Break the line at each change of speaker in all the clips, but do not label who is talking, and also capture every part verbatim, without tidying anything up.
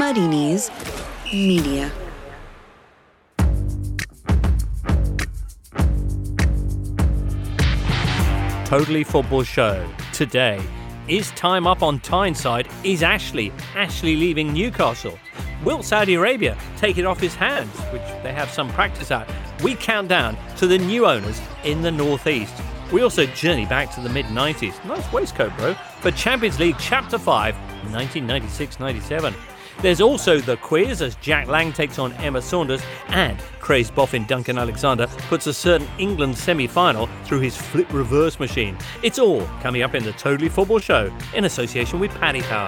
Muddy Knees Media.
Totally Football Show. Today, is time up on Tyneside? Is Ashley Ashley leaving Newcastle? Will Saudi Arabia take it off his hands, which they have some practice at? We count down to the new owners in the northeast. We also journey back to the mid nineties. Nice waistcoat, bro. For Champions League Chapter five, nineteen ninety-six ninety-seven. There's also the quiz as Jack Lang takes on Emma Saunders, and crazed boffin Duncan Alexander puts a certain England semi-final through his flip reverse machine. It's all coming up in the Totally Football Show in association with Paddy Power.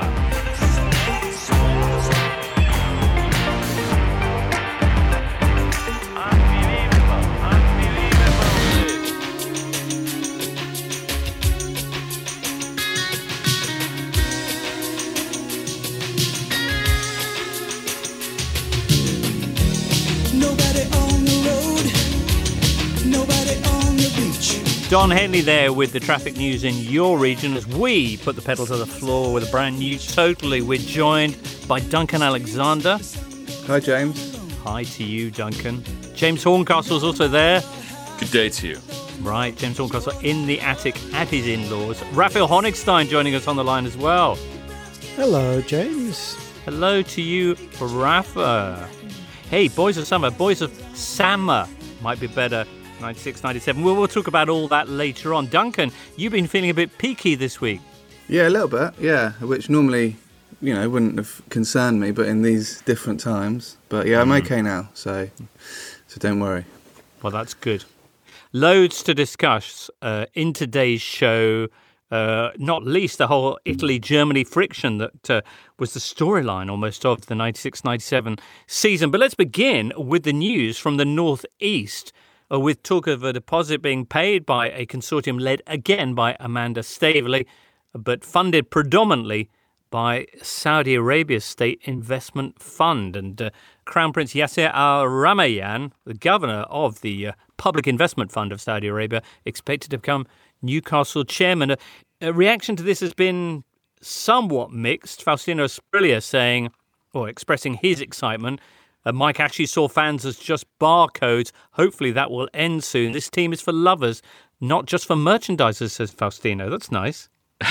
Don Henley there with the traffic news in your region as we put the pedal to the floor with a brand new Totally. We're joined by Duncan Alexander.
Hi, James.
Hi to you, Duncan. James Horncastle's also there.
Good day to you.
Right, James Horncastle in the attic at his in-laws. Raphael Honigstein joining us on the line as well.
Hello, James.
Hello to you, Rafa. Hey, Boys of Summer, Boys of Summer might be better. ninety-six ninety-seven. We'll, we'll talk about all that later on. Duncan, you've been feeling a bit peaky this week.
Yeah, a little bit, yeah, which normally, you know, wouldn't have concerned me, but in these different times. But yeah, I'm mm. okay now, so so don't worry.
Well, that's good. Loads to discuss uh, in today's show, uh, not least the whole Italy-Germany friction that uh, was the storyline almost of the ninety-six ninety-seven season. But let's begin with the news from the northeast. Uh, with talk of a deposit being paid by a consortium led again by Amanda Staveley, but funded predominantly by Saudi Arabia's State Investment Fund. And uh, Crown Prince Yasser Al Rumayyan, the governor of the uh, Public Investment Fund of Saudi Arabia, expected to become Newcastle chairman. A, a reaction to this has been somewhat mixed. Faustino Sprilia saying, or expressing his excitement, Uh, Mike Ashley saw fans as just barcodes. Hopefully that will end soon. This team is for lovers, not just for merchandisers, says Faustino. That's nice.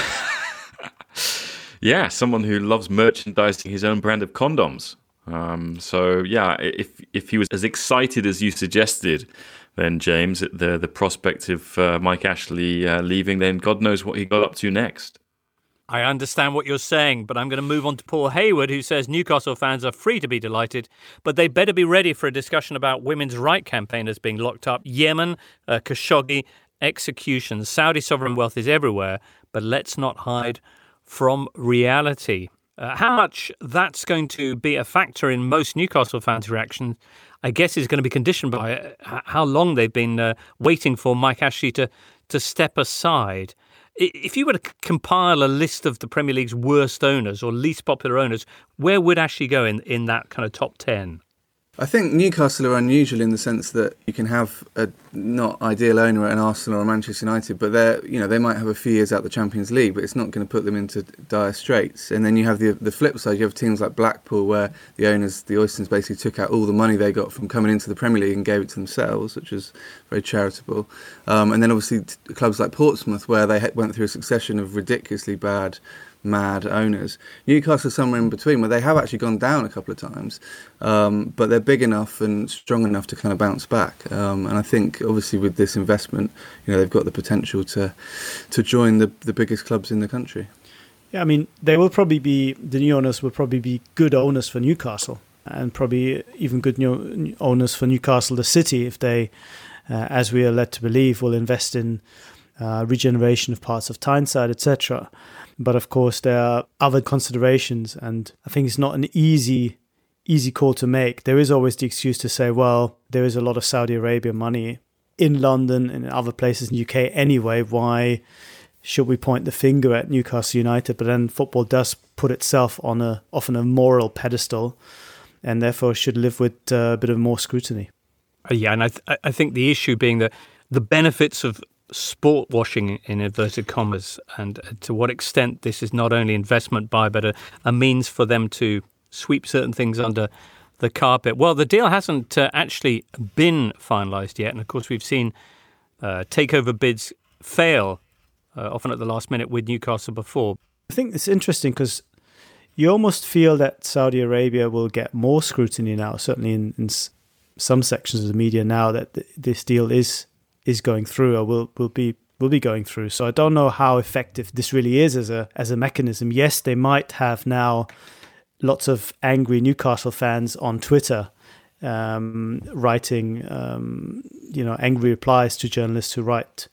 Yeah, someone who loves merchandising his own brand of condoms. Um, so, yeah, if if he was as excited as you suggested, then, James, at the, the prospect of uh, Mike Ashley uh, leaving, then God knows what he got up to next.
I understand what you're saying, but I'm going to move on to Paul Hayward, who says Newcastle fans are free to be delighted, but they better be ready for a discussion about women's rights campaigners being locked up. Yemen, uh, Khashoggi, executions. Saudi sovereign wealth is everywhere, but let's not hide from reality. Uh, how much that's going to be a factor in most Newcastle fans' reactions, I guess, is going to be conditioned by uh, how long they've been uh, waiting for Mike Ashley to, to step aside. If you were to compile a list of the Premier League's worst owners or least popular owners, where would Ashley go in, in that kind of top ten?
I think Newcastle are unusual in the sense that you can have a not ideal owner at an Arsenal or Manchester United, but they're, you know, they might have a few years out the Champions League, but it's not going to put them into dire straits. And then you have the the flip side. You have teams like Blackpool, where the owners, the Oystons, basically took out all the money they got from coming into the Premier League and gave it to themselves, which was very charitable. Um, and then obviously t- clubs like Portsmouth, where they went through a succession of ridiculously bad, mad owners. Newcastle somewhere in between, where they have actually gone down a couple of times, um, but they're big enough and strong enough to kind of bounce back. Um, and I think obviously with this investment, you know, they've got the potential to to join the the biggest clubs in the country.
Yeah, I mean, they will probably be, the new owners will probably be good owners for Newcastle, and probably even good new owners for Newcastle, the city, if they, uh, as we are led to believe, will invest in uh, regeneration of parts of Tyneside, et cetera. But of course, there are other considerations, and I think it's not an easy, easy call to make. There is always the excuse to say, well, there is a lot of Saudi Arabia money in London and in other places in the U K anyway. Why should we point the finger at Newcastle United? But then football does put itself on a often a moral pedestal, and therefore should live with uh, a bit of more scrutiny.
Yeah, and I th- I think the issue being that the benefits of sport washing in inverted commas, and to what extent this is not only investment by, but a, a means for them to sweep certain things under the carpet. Well, the deal hasn't uh, actually been finalised yet. And of course, we've seen uh, takeover bids fail, uh, often at the last minute with Newcastle before.
I think it's interesting because you almost feel that Saudi Arabia will get more scrutiny now, certainly in, in some sections of the media now, that th- this deal is is going through or will, will be will be going through. So I don't know how effective this really is as a as a mechanism. Yes, they might have now lots of angry Newcastle fans on Twitter um, writing, um, you know, angry replies to journalists who write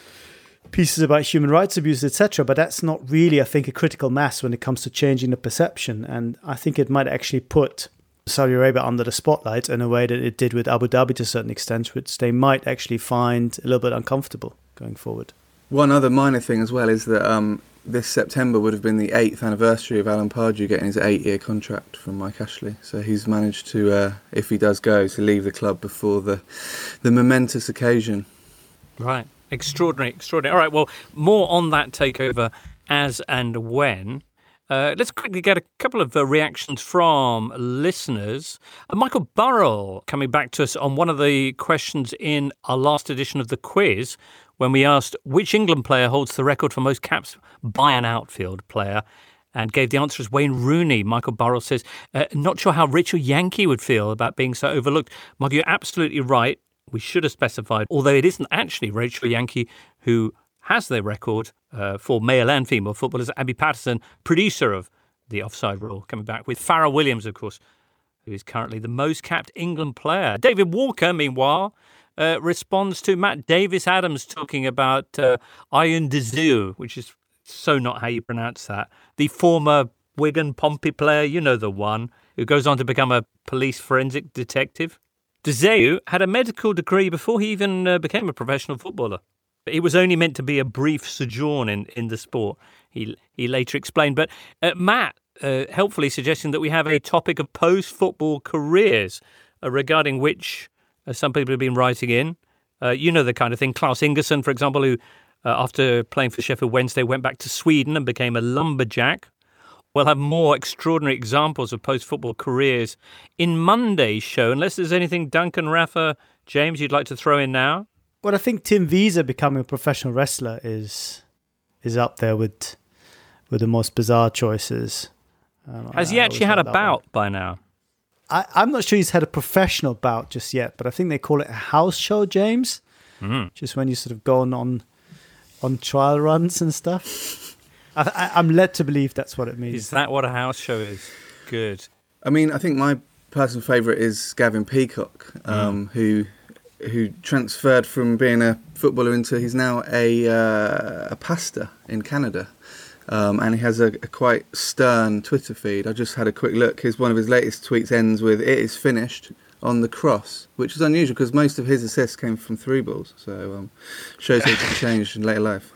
pieces about human rights abuse, et cetera. But that's not really, I think, a critical mass when it comes to changing the perception. And I think it might actually put Saudi Arabia under the spotlight in a way that it did with Abu Dhabi to a certain extent, which they might actually find a little bit uncomfortable going forward.
One other minor thing as well is that um, this September would have been the eighth anniversary of Alan Pardew getting his eight-year contract from Mike Ashley. So he's managed to, uh, if he does go, to leave the club before the the momentous occasion.
Right. Extraordinary, extraordinary. All right, well, more on that takeover as and when. Uh, let's quickly get a couple of uh, reactions from listeners. Uh, Michael Burrell coming back to us on one of the questions in our last edition of the quiz when we asked which England player holds the record for most caps by an outfield player, and gave the answer as Wayne Rooney. Michael Burrell says, uh, not sure how Rachel Yankee would feel about being so overlooked. Michael, you're absolutely right. We should have specified, although it isn't actually Rachel Yankee who has the record uh, for male and female footballers. Abby Patterson, producer of The Offside Rule, coming back with Farrell Williams, of course, who is currently the most capped England player. David Walker, meanwhile, uh, responds to Matt Davis-Adams talking about uh, Ian Dezeu, which is so not how you pronounce that. The former Wigan Pompey player, you know the one, who goes on to become a police forensic detective. Dezeu had a medical degree before he even uh, became a professional footballer. It was only meant to be a brief sojourn in, in the sport, he he later explained. But uh, Matt uh, helpfully suggesting that we have a topic of post-football careers uh, regarding which uh, some people have been writing in. Uh, you know the kind of thing. Klaus Ingersson, for example, who uh, after playing for Sheffield Wednesday went back to Sweden and became a lumberjack. We'll have more extraordinary examples of post-football careers in Monday's show, unless there's anything Duncan, Rafa, James, you'd like to throw in now?
Well, I think Tim Wiese becoming a professional wrestler is is up there with with the most bizarre choices. Um,
Has he
I
actually had a bout
one.
by now?
I, I'm not sure he's had a professional bout just yet, but I think they call it a house show, James. Mm. Just when you sort of go on, on on trial runs and stuff. I, I, I'm led to believe that's what it means.
Is that what a house show is? Good.
I mean, I think my personal favourite is Gavin Peacock, um, mm. who who transferred from being a footballer into, he's now a uh, a pastor in Canada. Um, and he has a, a quite stern Twitter feed. I just had a quick look. His one of his latest tweets ends with, "It is finished," on the cross, which is unusual because most of his assists came from through balls. So um, shows how it's changed in later life.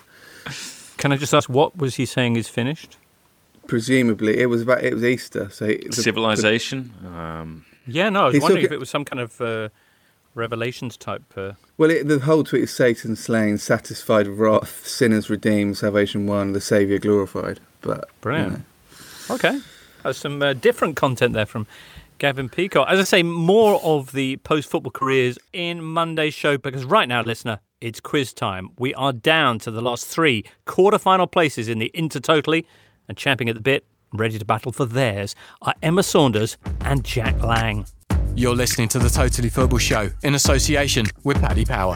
Can I just ask, what was he saying is finished?
Presumably, it was about it was Easter. So the,
civilization. The, um,
yeah, no, I was wondering if it was some kind of uh, Revelations type. Uh...
Well, it, the whole tweet is Satan slain, satisfied wrath, sinners redeemed, salvation won, the Saviour glorified. But
brilliant.
You know.
Okay, there's some uh, different content there from Gavin Peacock. As I say, more of the post-football careers in Monday's show, because right now, listener, it's quiz time. We are down to the last three quarter-final places in the Intertotally, and champing at the bit, ready to battle for theirs, are Emma Saunders and Jack Lang.
You're listening to the Totally Football Show in association with Paddy Power.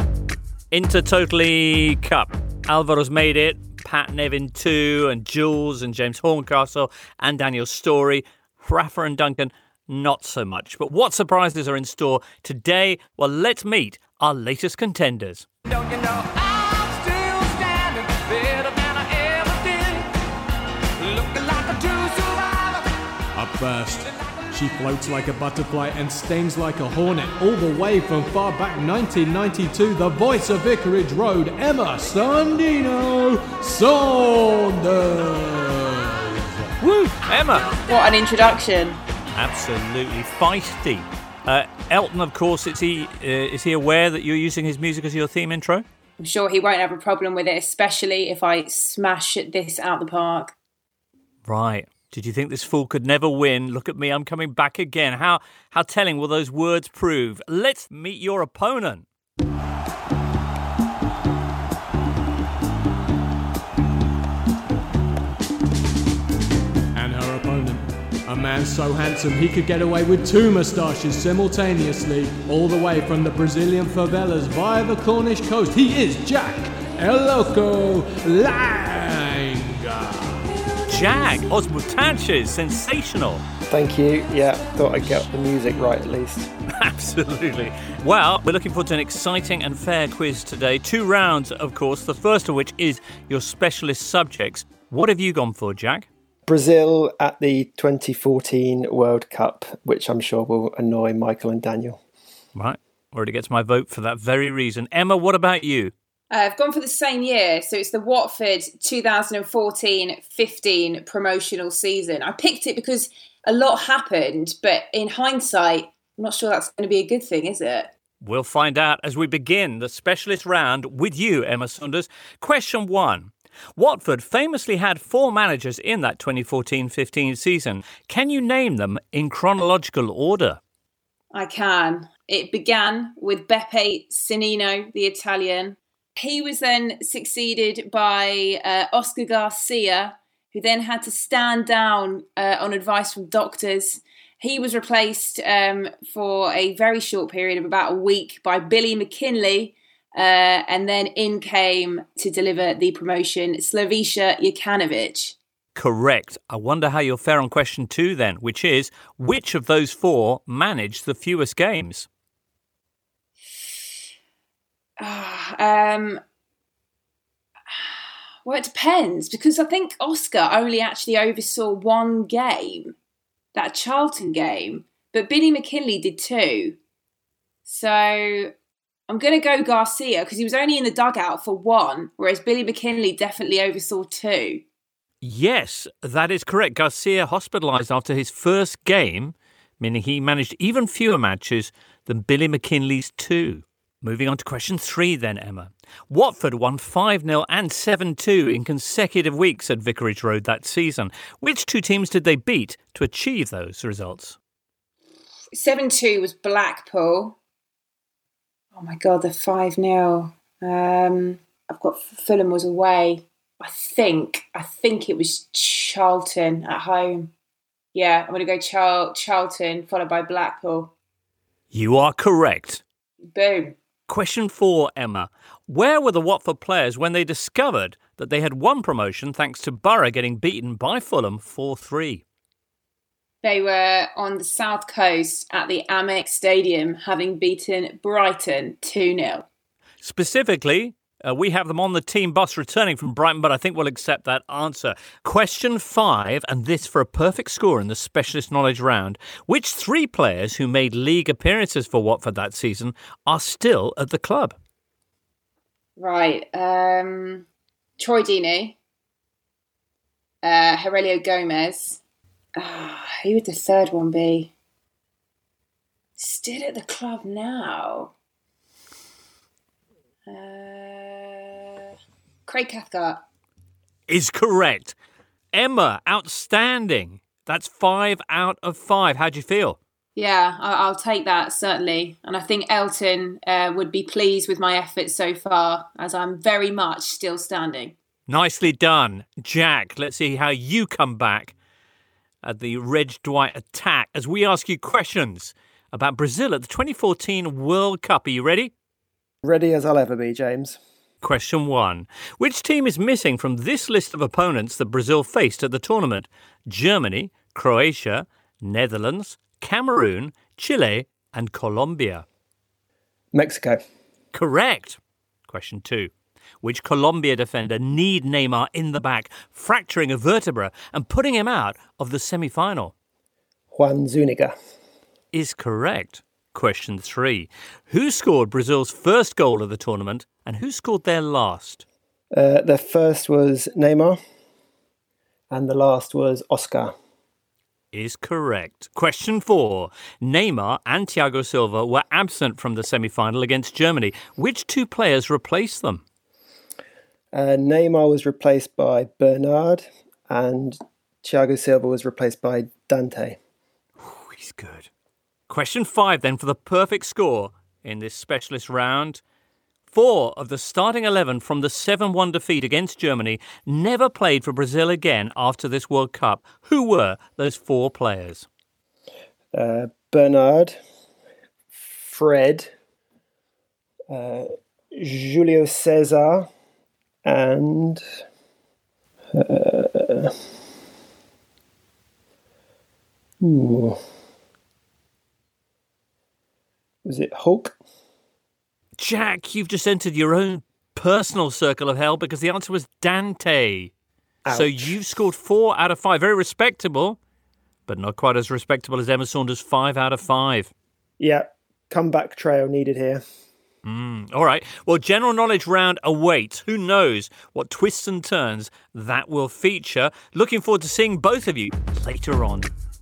Intertotally Cup. Alvaro's made it, Pat Nevin too, and Jules and James Horncastle and Daniel Story. Rafa and Duncan, not so much. But what surprises are in store today? Well, let's meet our latest contenders. Don't you know I'm still standing better than I ever did, looking like a true survivor.
Up first, she floats like a butterfly and stings like a hornet, all the way from far back nineteen ninety-two, the voice of Vicarage Road, Emma Sandino Saunders.
Woo, Emma.
What an introduction.
Absolutely feisty. Uh, Elton, of course, is he, uh, is he aware that you're using his music as your theme intro?
I'm sure he won't have a problem with it, especially if I smash this out the park.
Right. Did you think this fool could never win? Look at me, I'm coming back again. How how telling will those words prove? Let's meet your opponent.
And her opponent, a man so handsome he could get away with two moustaches simultaneously, all the way from the Brazilian favelas via the Cornish coast. He is Jack El Loco Langa.
Jag, Osmutanches, sensational.
Thank you. Yeah, thought I'd get the music right at least.
Absolutely. Well, we're looking forward to an exciting and fair quiz today. Two rounds, of course, the first of which is your specialist subjects. What have you gone for, Jack?
Brazil at the twenty fourteen World Cup, which I'm sure will annoy Michael and Daniel.
Right. Already gets my vote for that very reason. Emma, what about you?
Uh, I've gone for the same year, so it's the Watford twenty fourteen fifteen promotional season. I picked it because a lot happened, but in hindsight, I'm not sure that's going to be a good thing, is it?
We'll find out as we begin the specialist round with you, Emma Saunders. Question one. Watford famously had four managers in that twenty fourteen fifteen season. Can you name them in chronological order?
I can. It began with Beppe Sannino, the Italian. He was then succeeded by uh, Oscar Garcia, who then had to stand down uh, on advice from doctors. He was replaced um, for a very short period of about a week by Billy McKinlay, uh, and then in came to deliver the promotion Slaviša Jokanovic.
Correct. I wonder how you'll fare on question two then, which is, which of those four managed the fewest games?
Um, well, it depends, because I think Oscar only actually oversaw one game, that Charlton game, but Billy McKinlay did two. So I'm going to go Garcia because he was only in the dugout for one, whereas Billy McKinlay definitely oversaw two.
Yes, that is correct. Garcia hospitalised after his first game, meaning he managed even fewer matches than Billy McKinlay's two. Moving on to question three then, Emma. Watford won five nil and seven two in consecutive weeks at Vicarage Road that season. Which two teams did they beat to achieve those results?
seven two was Blackpool. Oh my God, the five nil. Um, I've got Fulham was away. I think, I think it was Charlton at home. Yeah, I'm going to go Char- Charlton followed by Blackpool.
You are correct.
Boom.
Question four, Emma. Where were the Watford players when they discovered that they had won promotion thanks to Borough getting beaten by Fulham four three?
They were on the south coast at the Amex Stadium, having beaten Brighton two nil.
Specifically, uh, we have them on the team bus returning from Brighton, but I think we'll accept that answer. Question five, and this for a perfect score in the specialist knowledge round. Which three players who made league appearances for Watford that season are still at the club?
Right. Um, Troy Deeney, uh, Aurelio Gomez. Uh, who would the third one be? Still at the club now. Uh, Craig Cathcart.
Is correct. Emma, outstanding. That's five out of five. How do you feel?
Yeah, I'll take that, certainly. And I think Elton uh, would be pleased with my efforts so far, as I'm very much still standing.
Nicely done. Jack, let's see how you come back at the Reg Dwight attack as we ask you questions about Brazil at the twenty fourteen World Cup. Are you ready?
Ready as I'll ever be, James.
Question one. Which team is missing from this list of opponents that Brazil faced at the tournament? Germany, Croatia, Netherlands, Cameroon, Chile and Colombia.
Mexico.
Correct. Question two. Which Colombia defender kneed Neymar in the back, fracturing a vertebra and putting him out of the semi-final?
Juan Zuniga.
Is correct. Question three. Who scored Brazil's first goal of the tournament and who scored their last?
Uh, the first was Neymar and the last was Oscar.
Is correct. Question four. Neymar and Thiago Silva were absent from the semi-final against Germany. Which two players replaced them?
Uh, Neymar was replaced by Bernard and Thiago Silva was replaced by Dante.
Ooh, he's good. Question five, then, for the perfect score in this specialist round. Four of the starting eleven from the seven one defeat against Germany never played for Brazil again after this World Cup. Who were those four players?
Uh, Bernard, Fred, uh, Julio Cesar, and uh, ooh, was it Hulk?
Jack, you've just entered your own personal circle of hell because the answer was Dante.
Ouch.
So you've scored four out of five. Very respectable, but not quite as respectable as Emma Saunders' five out of five.
Yeah, comeback trail needed here.
Mm, all right. Well, general knowledge round awaits. Who knows what twists and turns that will feature. Looking forward to seeing both of you later on.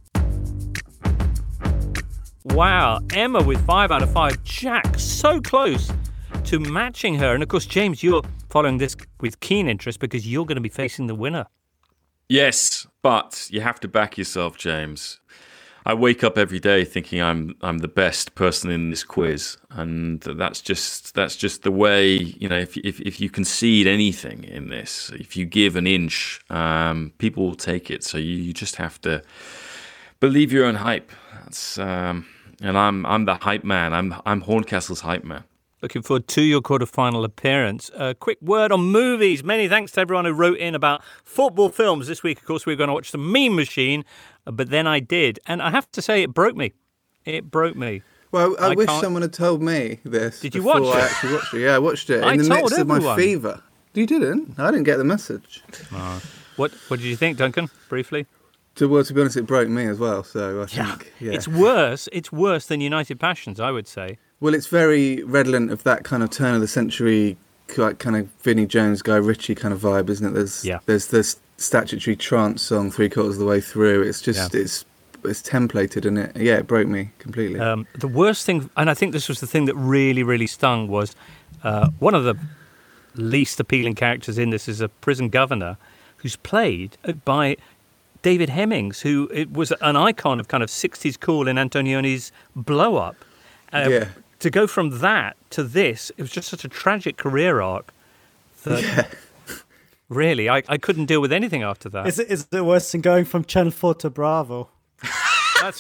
Wow, Emma with five out of five. Jack, so close to matching her. And of course, James, you're following this with keen interest because you're going to be facing the winner.
Yes, but you have to back yourself, James. I wake up every day thinking I'm I'm the best person in this quiz, and that's just that's just the way, you know. If if if you concede anything in this, if you give an inch, um, people will take it. So you, you just have to believe your own hype. That's um, and I'm I'm the hype man. I'm I'm Horncastle's hype man.
Looking forward to your quarter-final appearance. A quick word on movies. Many thanks to everyone who wrote in about football films. This week, of course, we were going to watch The Meme Machine, but then I did. And I have to say, it broke me. It broke me.
Well, I, I wish
can't...
someone had told me this.
Did you
before
watch it?
I actually watched it. Yeah, I watched it
I
in the
told
midst
everyone.
of my fever. You didn't? I didn't get the message.
Oh. What What did you think, Duncan, briefly?
To, well, to be honest, it broke me as well. So I
Yeah.
think, yeah.
It's worse. It's worse than United Passions, I would say.
Well, it's very redolent of that kind of turn of the century, like kind of Vinnie Jones, Guy Ritchie kind of vibe, isn't it? There's
Yeah.
there's this statutory trance song three quarters of the way through. It's just
Yeah.
it's it's templated, and it yeah, it broke me completely.
Um, the worst thing, and I think this was the thing that really, really stung, was uh, one of the least appealing characters in this is a prison governor who's played by David Hemmings, who it was an icon of kind of sixties cool in Antonioni's Blow Up. Uh,
yeah.
To go from that to this, it was just such a tragic career arc that
Yeah.
really, I, I couldn't deal with anything after that.
Is it, is it worse than going from Channel four to Bravo?
That's...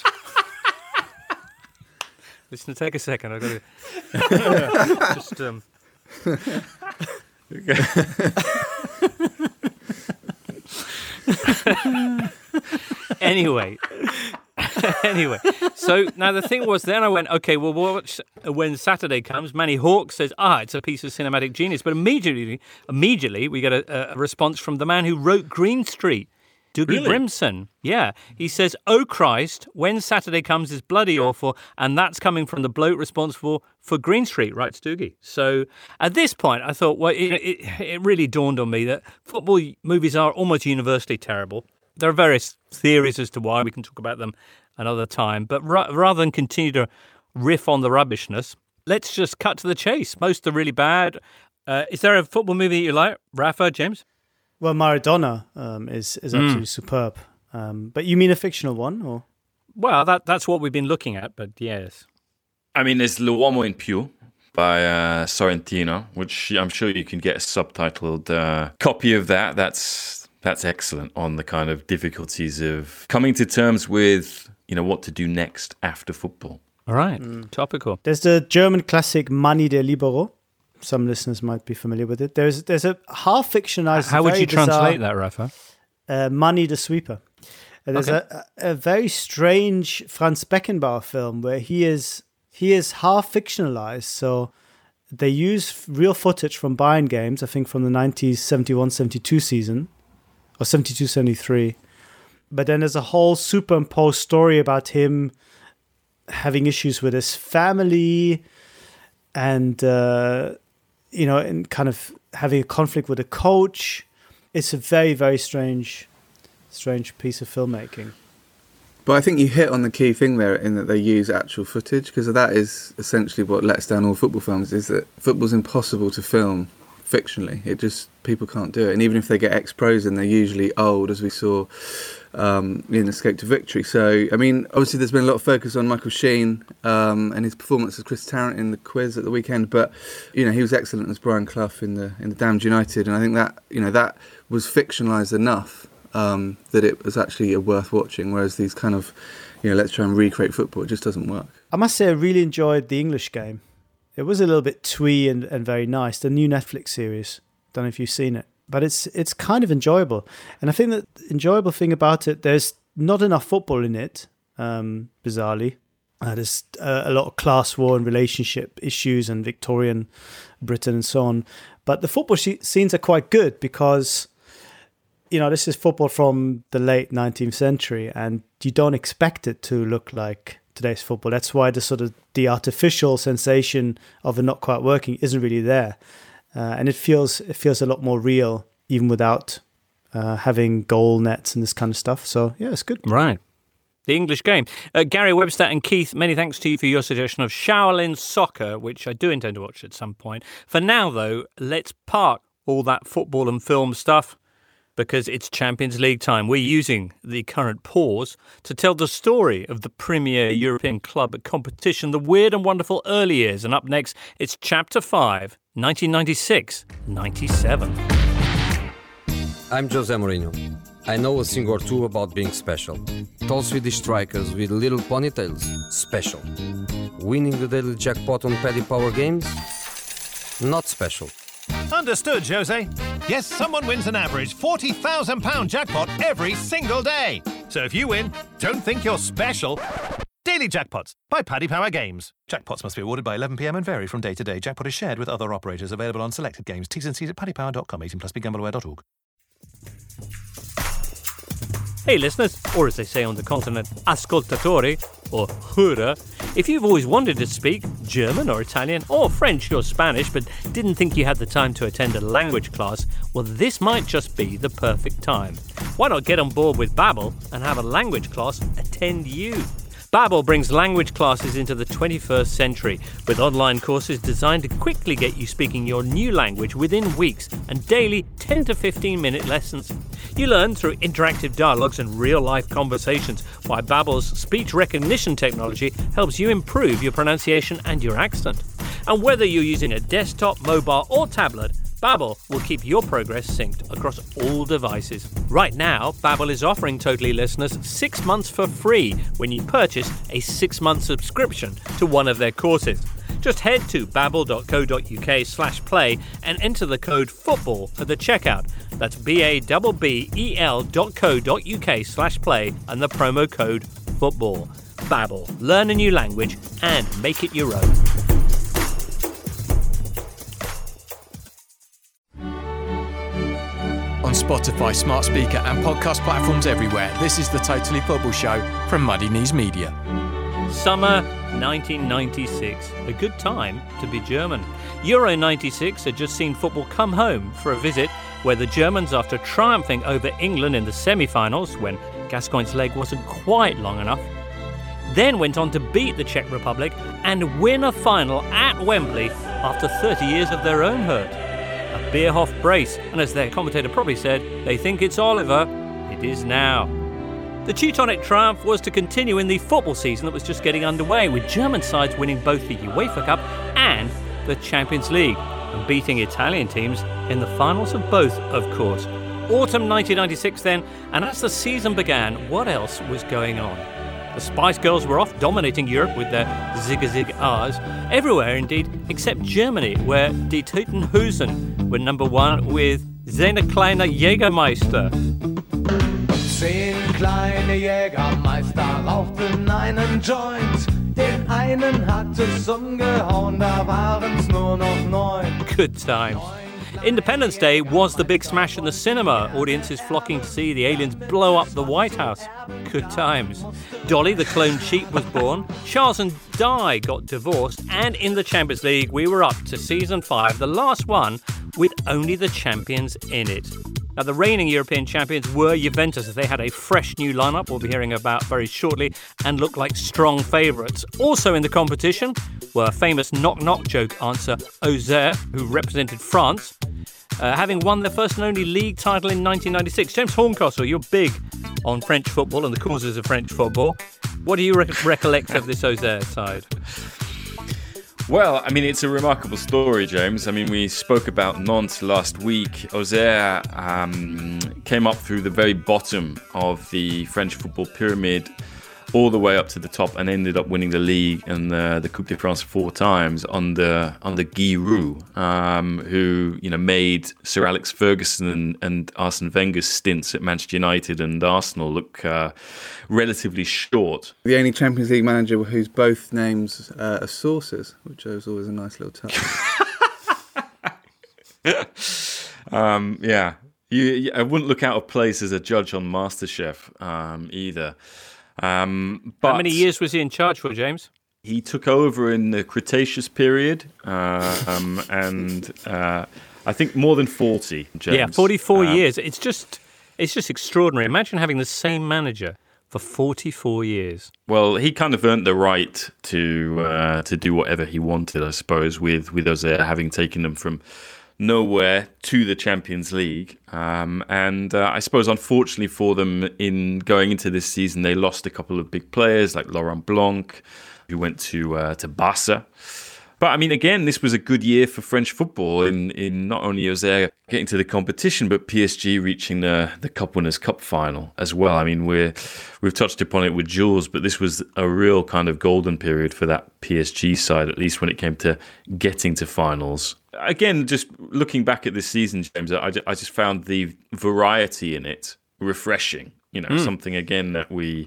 Listen, take a second. I've got to just um. anyway, anyway. So now the thing was, then I went, okay, well, we'll watch when Saturday comes. Manny Hawk says, ah, it's a piece of cinematic genius. But immediately, immediately, we get a, a response from the man who wrote Green Street. Dougie
Really?
Brimson. Yeah. He says, oh, Christ, When Saturday Comes is bloody awful, and that's coming from the bloke responsible for Green Street, writes Dougie. So at this point, I thought, well, it, it, it really dawned on me that football movies are almost universally terrible. There are various theories as to why. We can talk about them another time. But ra- rather than continue to riff on the rubbishness, let's just cut to the chase. Most are really bad. Uh, is there a football movie you like? Rafa, James?
Well, Maradona um, is is absolutely mm. superb. Um, but you mean a fictional one, or?
Well, that that's what we've been looking at. But yes,
I mean, there's L'Uomo in Più by uh, Sorrentino, which I'm sure you can get a subtitled uh, copy of that. That's that's excellent on the kind of difficulties of coming to terms with, you know, what to do next after football.
All right, mm. topical.
There's the German classic Manni der Libero. Some listeners might be familiar with it. There's there's a half fictionalized.
How would you
bizarre,
translate that, Rafa?
Uh, Manni the Sweeper. Uh, there's okay. a, a very strange Franz Beckenbauer film where he is he is half fictionalized. So they use real footage from Bayern games, I think from the nineteen seventy-one seventy-two season, or seventy-two seventy-three. But then there's a whole superimposed story about him having issues with his family and. Uh, you know, and kind of having a conflict with a coach. It's a very, very strange, strange piece of filmmaking.
But I think you hit on the key thing there in that they use actual footage, because that is essentially what lets down all football films, is that football's impossible to film fictionally. It just, people can't do it. And even if they get ex-pros in, they're usually old, as we saw um, in Escape to Victory. So, I mean, obviously there's been a lot of focus on Michael Sheen um, and his performance as Chris Tarrant in the quiz at the weekend. But, you know, he was excellent as Brian Clough in the in the Damned United. And I think that, you know, that was fictionalised enough um, that it was actually worth watching. Whereas these kind of, you know, let's try and recreate football, it just doesn't work.
I must say I really enjoyed The English Game. It was a little bit twee and, and very nice. The new Netflix series. Don't know if you've seen it. But it's it's kind of enjoyable. And I think that the enjoyable thing about it, there's not enough football in it, um, bizarrely. Uh, there's uh, a lot of class war and relationship issues and Victorian Britain and so on. But the football sh- scenes are quite good because, you know, this is football from the late nineteenth century and you don't expect it to look like today's football. That's why the sort of the artificial sensation of it not quite working isn't really there. Uh, and it feels it feels a lot more real, even without uh, having goal nets and this kind of stuff. So, yeah, it's good.
Right. The English Game. Uh, Gary Webster and Keith, many thanks to you for your suggestion of Shaolin Soccer, which I do intend to watch at some point. For now, though, let's park all that football and film stuff because it's Champions League time. We're using the current pause to tell the story of the premier European club competition, the weird and wonderful early years. And up next, it's Chapter five, nineteen ninety-six ninety-seven.
I'm Jose Mourinho. I know a thing or two about being special. Tall Swedish strikers with little ponytails, special. Winning the daily jackpot on Paddy Power games, not special.
Understood, Jose. Yes, someone wins an average forty thousand pounds jackpot every single day. So if you win, don't think you're special. Daily Jackpots by Paddy Power Games. Jackpots must be awarded by eleven p.m. and vary from day to day. Jackpot is shared with other operators. Available on selected games. T's and C's at paddy power dot com. eighteen plus, be gamble aware dot org.
Hey listeners, or as they say on the continent, ascoltatori, or hörer, if you've always wanted to speak German or Italian or French or Spanish but didn't think you had the time to attend a language class, well this might just be the perfect time. Why not get on board with Babbel and have a language class attend you? Babbel brings language classes into the twenty-first century with online courses designed to quickly get you speaking your new language within weeks and daily ten to fifteen minute lessons. You learn through interactive dialogues and real-life conversations while Babbel's speech recognition technology helps you improve your pronunciation and your accent. And whether you're using a desktop, mobile or tablet, Babbel will keep your progress synced across all devices. Right now, Babbel is offering Totally listeners six months for free when you purchase a six-month subscription to one of their courses. Just head to babbel.co.uk slash play and enter the code FOOTBALL at the checkout. That's B-A-B-B-E-L dot co dot uk slash play and the promo code FOOTBALL. Babbel. Learn a new language and make it your own.
On Spotify, smart speaker and podcast platforms everywhere, this is the Totally Football Show from Muddy Knees Media.
Summer nineteen ninety-six, a good time to be German. Euro ninety-six had just seen football come home for a visit where the Germans, after triumphing over England in the semi-finals when Gascoigne's leg wasn't quite long enough, then went on to beat the Czech Republic and win a final at Wembley after thirty years of their own hurt. A Bierhoff brace, and as their commentator probably said, they think it's Oliver. It is now. The Teutonic triumph was to continue in the football season that was just getting underway, with German sides winning both the UEFA Cup and the Champions League, and beating Italian teams in the finals of both, of course. Autumn nineteen ninety-six then, and as the season began, what else was going on? The Spice Girls were off dominating Europe with their Zigga Zig R's, everywhere indeed except Germany, where Die Totenhosen were number one with Seine kleine Jägermeister.
Zehn kleine Jägermeister rauchten einen Joint. Den einen hat es umgehauen, da waren's nur noch neun.
Good times. Independence Day was the big smash in the cinema. Audiences flocking to see the aliens blow up the White House. Good times. Dolly the cloned sheep was born. Charles and Di got divorced. And in the Champions League, we were up to season five, the last one, with only the champions in it. Now, the reigning European champions were Juventus. They had a fresh new lineup we'll be hearing about very shortly and look like strong favourites. Also in the competition were famous knock-knock joke answer Auxerre, who represented France, uh, having won their first and only league title in nineteen ninety-six. James Horncastle, you're big on French football and the causes of French football. What do you re- recollect of this Auxerre side?
Well, I mean, it's a remarkable story, James. I mean, we spoke about Nantes last week. Auxerre um, came up through the very bottom of the French football pyramid, all the way up to the top, and ended up winning the league and the, the Coupe de France four times under under Guy Roux, um, who you know made Sir Alex Ferguson and, and Arsene Wenger's stints at Manchester United and Arsenal look uh, relatively short.
The only Champions League manager whose both names uh, are sources, which was always a nice little touch.
um, yeah, you, I wouldn't look out of place as a judge on MasterChef um, either. Um, but
How many years was he in charge for, James?
He took over in the Cretaceous period, uh, um, and uh, I think more than forty. James.
Yeah, forty-four
uh,
years. It's just, it's just extraordinary. Imagine having the same manager for forty-four years.
Well, he kind of earned the right to uh, to do whatever he wanted, I suppose, with with Auxerre having taken them from nowhere to the Champions League. Um, and uh, I suppose, unfortunately for them, in going into this season, they lost a couple of big players like Laurent Blanc, who went to uh, to Barca. But, I mean, again, this was a good year for French football in, in not only Auxerre getting to the competition, but P S G reaching the, the Cup Winners' Cup final as well. I mean, we're, we've touched upon it with Jules, but this was a real kind of golden period for that P S G side, at least when it came to getting to finals. Again, just looking back at this season, James, I, I just found the variety in it refreshing. You know, mm. something, again, that we,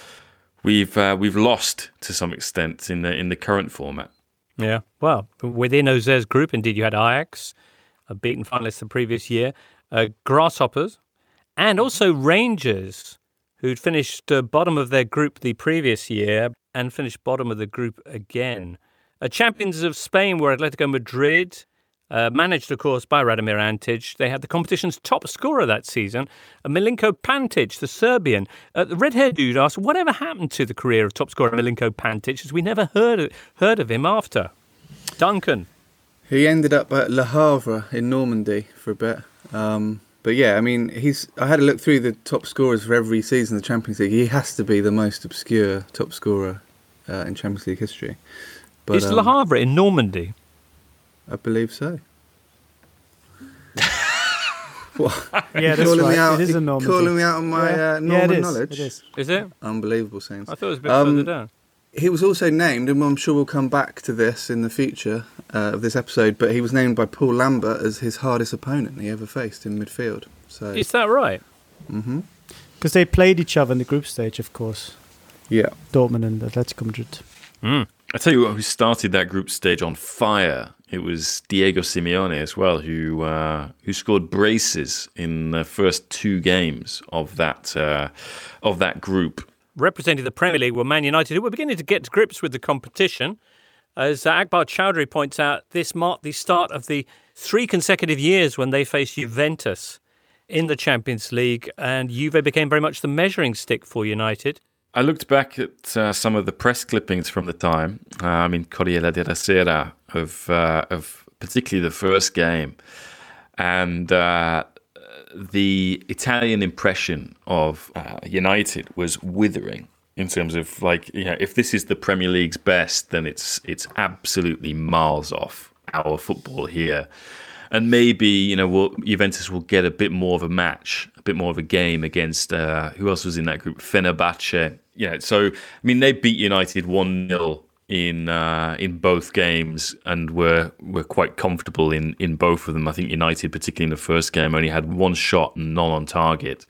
we've uh, we've lost to some extent in the in the current format.
Yeah, well, within Auxerre's group, indeed, you had Ajax, a beaten finalist the previous year, uh, Grasshoppers, and also Rangers, who'd finished uh, bottom of their group the previous year and finished bottom of the group again. Uh, champions of Spain were Atletico Madrid, uh, managed, of course, by Radomir Antic. They had the competition's top scorer that season, uh, Milinko Pantic, the Serbian. Uh, the red-haired dude asked, whatever happened to the career of top scorer Milinko Pantic, as we never heard of, heard of him after? Duncan.
He ended up at Le Havre in Normandy for a bit. Um, but yeah, I mean, he's. I had a look through the top scorers for every season of the Champions League. He has to be the most obscure top scorer uh, in Champions League history. But,
Is
um,
Le Havre in Normandy?
I believe so. What?
Yeah, that's
calling
right.
Me out,
it is in Normandy.
Calling me out on my
yeah.
uh, Norman
yeah, it is.
knowledge.
It is.
Is it?
Unbelievable, Saints.
I thought it was a bit
um,
further down.
He was also named, and I'm sure we'll come back to this in the future uh, of this episode, but he was named by Paul Lambert as his hardest opponent he ever faced in midfield. So,
is that right?
Mm-hmm.
Because they played each other in the group stage, of course.
Yeah.
Dortmund and Atletico Madrid.
Mm. I tell you what, who started that group stage on fire? It was Diego Simeone as well, who uh, who scored braces in the first two games of that uh, of that group.
Representing the Premier League were Man United, who were beginning to get to grips with the competition. As uh, Akbar Chowdhury points out, this marked the start of the three consecutive years when they faced Juventus in the Champions League, and Juve became very much the measuring stick for United.
I looked back at uh, some of the press clippings from the time. Uh, I mean, Corriere della Sera of uh, of particularly the first game, and uh, the Italian impression of uh, United was withering in terms of, like, you know, if this is the Premier League's best, then it's it's absolutely miles off our football here. And maybe, you know, we'll, Juventus will get a bit more of a match, a bit more of a game against, uh, who else was in that group? Fenerbahce. Yeah, so, I mean, they beat United one nil in uh, in both games and were were quite comfortable in, in both of them. I think United, particularly in the first game, only had one shot and none on target.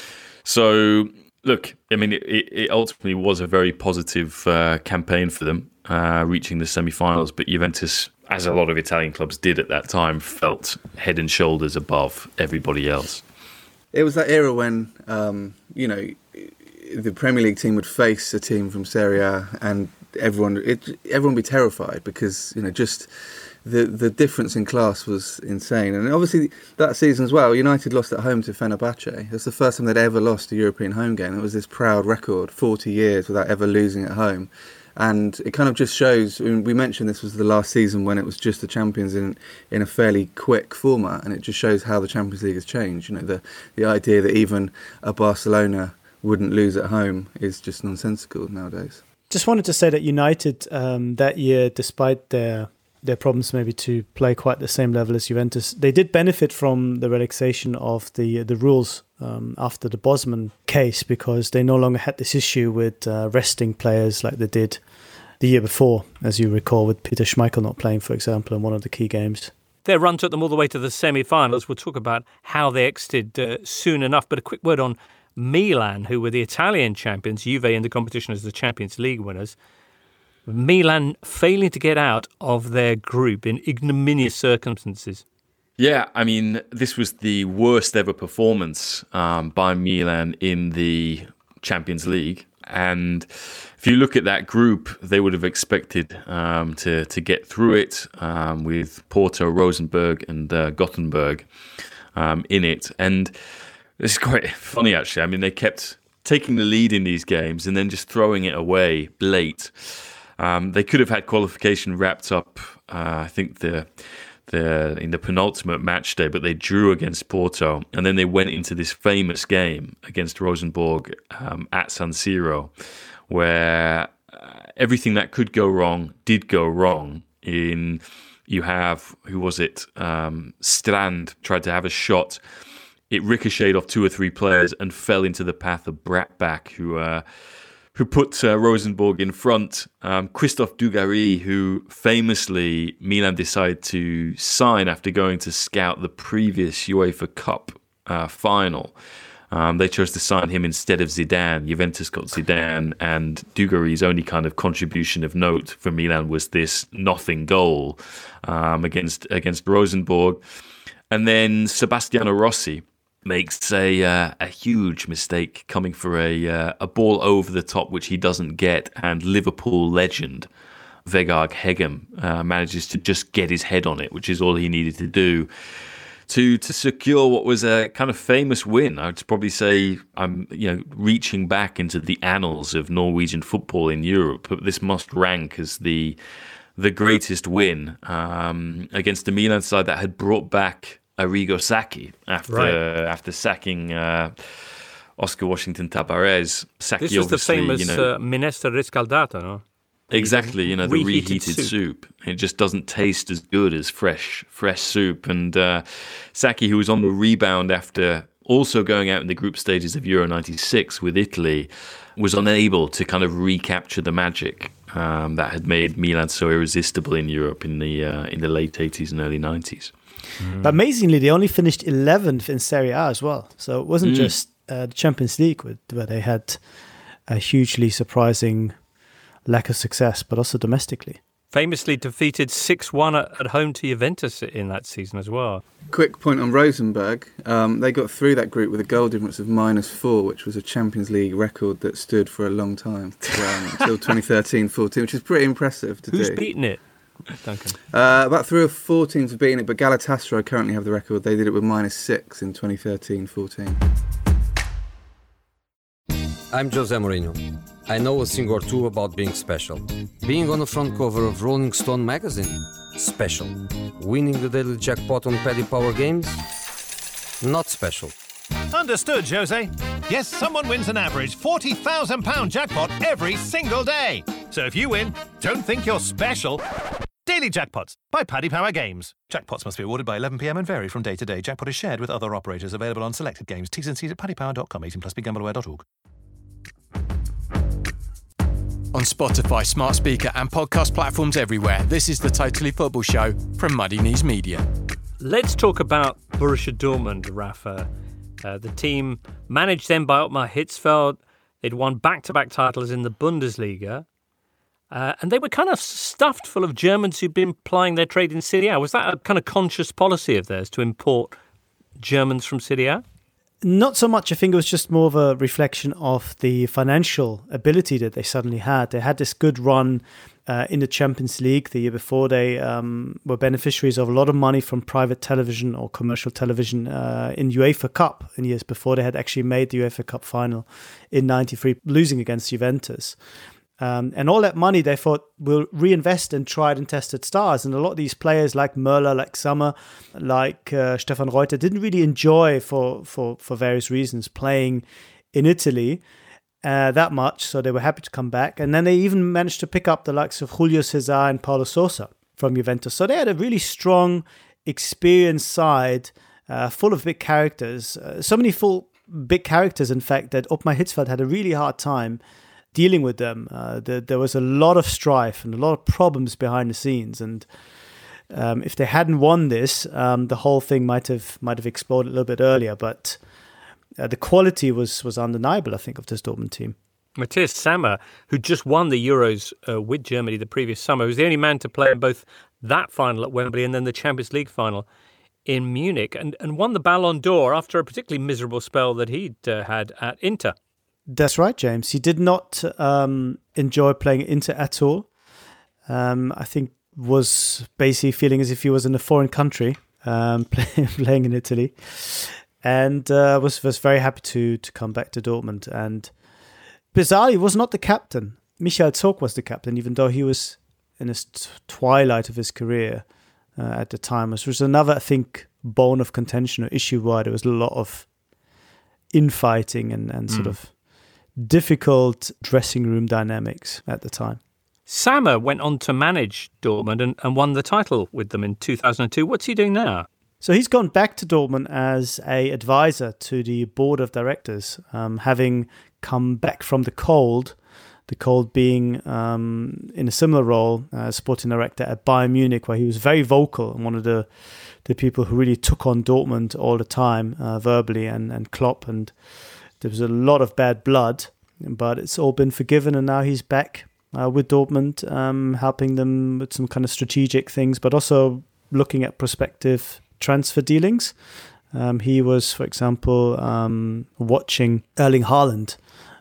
So, look, I mean, it, it ultimately was a very positive uh, campaign for them, uh, reaching the semi-finals, but Juventus, as a lot of Italian clubs did at that time, felt head and shoulders above everybody else.
It was that era when, um, you know, the Premier League team would face a team from Serie A and everyone it, everyone would be terrified because, you know, just the the difference in class was insane. And obviously that season as well, United lost at home to Fenerbahce. That's the first time they'd ever lost a European home game. It was this proud record, forty years without ever losing at home. And it kind of just shows, I mean, we mentioned this was the last season when it was just the champions in in a fairly quick format, and it just shows how the Champions League has changed. You know, the, the idea that even a Barcelona wouldn't lose at home is just nonsensical nowadays.
Just wanted to say that United um, that year, despite their their problems maybe to play quite the same level as Juventus, they did benefit from the relaxation of the the rules um, after the Bosman case, because they no longer had this issue with uh, resting players like they did the year before, as you recall, with Peter Schmeichel not playing, for example, in one of the key games.
Their run took them all the way to the semi-finals. We'll talk about how they exited uh, soon enough, but a quick word on Milan, who were the Italian champions, Juve in the competition as the Champions League winners. Milan failing to get out of their group in ignominious circumstances.
Yeah, I mean, this was the worst ever performance um, by Milan in the Champions League. And if you look at that group, they would have expected um, to, to get through it um, with Porto, Rosenborg and uh, Gothenburg um, in it. And it's quite funny, actually. I mean, they kept taking the lead in these games and then just throwing it away late. Um, they could have had qualification wrapped up, uh, I think, the the in the penultimate match day, but they drew against Porto. And then they went into this famous game against Rosenborg um, at San Siro, where uh, everything that could go wrong did go wrong. In you have, who was it? Um, Strand tried to have a shot. It ricocheted off two or three players and fell into the path of Bratback, who uh, who put uh, Rosenborg in front. Um, Christophe Dugarry, who famously Milan decided to sign after going to scout the previous UEFA Cup uh, final. Um, they chose to sign him instead of Zidane. Juventus got Zidane, and Dugarry's only kind of contribution of note for Milan was this nothing goal um, against against Rosenborg. And then Sebastiano Rossi makes a uh, a huge mistake coming for a uh, a ball over the top, which he doesn't get, and Liverpool legend Vegard Hegem uh, manages to just get his head on it, which is all he needed to do to to secure what was a kind of famous win. I'd probably say I'm you know reaching back into the annals of Norwegian football in Europe, but this must rank as the the greatest win um, against the Milan side that had brought back Arrigo Sacchi after right. after sacking uh, Oscar Washington Tabarez. Sacchi,
this was the famous
you know,
uh, minestra riscaldata, no?
Exactly, you know, the reheated, reheated soup. soup. It just doesn't taste as good as fresh fresh soup. And uh, Sacchi, who was on the rebound after also going out in the group stages of Euro ninety-six with Italy, was unable to kind of recapture the magic um, that had made Milan so irresistible in Europe in the uh, in the late eighties and early nineties.
Mm. But amazingly, they only finished eleventh in Serie A as well. So it wasn't mm. just uh, the Champions League with, where they had a hugely surprising lack of success, but also domestically.
Famously defeated six one at, at home to Juventus in that season as well.
Quick point on Rosenborg. Um, they got through that group with a goal difference of minus four, which was a Champions League record that stood for a long time, um, until twenty thirteen fourteen, which is pretty impressive to
Who's
do.
Who's beaten it? Duncan.
Uh, about three or four teams have beaten it, but Galatasaray currently have the record. They did it with minus six in twenty thirteen fourteen.
I'm Jose Mourinho. I know a thing or two about being special. Being on the front cover of Rolling Stone magazine? Special. Winning the daily jackpot on Paddy Power Games? Not special.
Understood, Jose. Yes, someone wins an average forty thousand pounds jackpot every single day. So if you win, don't think you're special. Daily Jackpots by Paddy Power Games. Jackpots must be awarded by eleven p.m. and vary from day to day. Jackpot is shared with other operators. Available on selected games. T's and C's at paddy power dot com. eighteen plus, be gamble aware dot org.
On Spotify, smart speaker and podcast platforms everywhere, this is the Totally Football Show from Muddy Knees Media.
Let's talk about Borussia Dortmund, Rafa. Uh, the team managed then by Ottmar Hitzfeld. They'd won back-to-back titles in the Bundesliga. Uh, and they were kind of stuffed full of Germans who'd been plying their trade in Serie A. Was that a kind of conscious policy of theirs to import Germans from Serie A?
Not so much. I think it was just more of a reflection of the financial ability that they suddenly had. They had this good run uh, in the Champions League the year before. They um, were beneficiaries of a lot of money from private television or commercial television uh, in UEFA Cup in years before. They had actually made the UEFA Cup final in ninety-three, losing against Juventus. Um, and all that money they thought will reinvest in tried and tested stars. And a lot of these players like Möller, like Sommer, like uh, Stefan Reuter didn't really enjoy, for, for, for various reasons, playing in Italy uh, that much. So they were happy to come back. And then they even managed to pick up the likes of Julio Cesar and Paulo Sousa from Juventus. So they had a really strong, experienced side uh, full of big characters. Uh, so many full big characters, in fact, that Ottmar Hitzfeld had a really hard time dealing with them. Uh, the, there was a lot of strife and a lot of problems behind the scenes, and um, if they hadn't won this, um, the whole thing might have might have exploded a little bit earlier. But uh, the quality was was undeniable, I think, of this Dortmund team.
Matthias Sammer, who just won the Euros uh, with Germany the previous summer, was the only man to play in both that final at Wembley and then the Champions League final in Munich, and, and won the Ballon d'Or after a particularly miserable spell that he'd uh, had at Inter.
That's right, James. He did not um, enjoy playing Inter at all. Um, I think was basically feeling as if he was in a foreign country, um, play, playing in Italy, and uh, was was very happy to to come back to Dortmund. And bizarrely, was not the captain. Michael Zorc was the captain, even though he was in his t- twilight of his career uh, at the time. Which was another, I think, bone of contention or issue where there was a lot of infighting and, and sort mm. of difficult dressing room dynamics at the time.
Sammer went on to manage Dortmund and, and won the title with them in two thousand two. What's he doing now?
So he's gone back to Dortmund as a advisor to the board of directors, um, having come back from the cold, the cold being um, in a similar role as sporting director at Bayern Munich, where he was very vocal and one of the the people who really took on Dortmund all the time, uh, verbally, and, and Klopp, and there was a lot of bad blood, but it's all been forgiven, and now he's back uh, with Dortmund, um, helping them with some kind of strategic things, but also looking at prospective transfer dealings. Um, he was, for example, um, watching Erling Haaland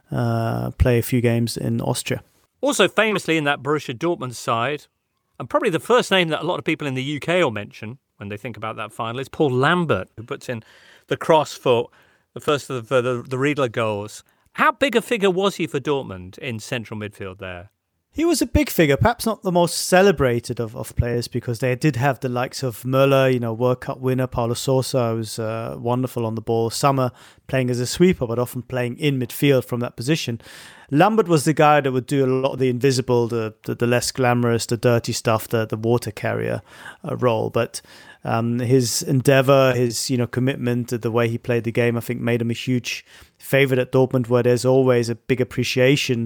uh, play a few games in Austria.
Also famously in that Borussia Dortmund side, and probably the first name that a lot of people in the U K will mention when they think about that final, is Paul Lambert, who puts in the cross for the first of the, the, the Riedler goals. How big a figure was he for Dortmund in central midfield there?
He was a big figure, perhaps not the most celebrated of, of players, because they did have the likes of Möller, you know, World Cup winner, Paulo Sousa, who's uh, wonderful on the ball. Sommer playing as a sweeper, but often playing in midfield from that position. Lambert was the guy that would do a lot of the invisible, the the, the less glamorous, the dirty stuff, the, the water carrier uh, role. But um, his endeavour, his you know commitment, the way he played the game, I think made him a huge favourite at Dortmund, where there's always a big appreciation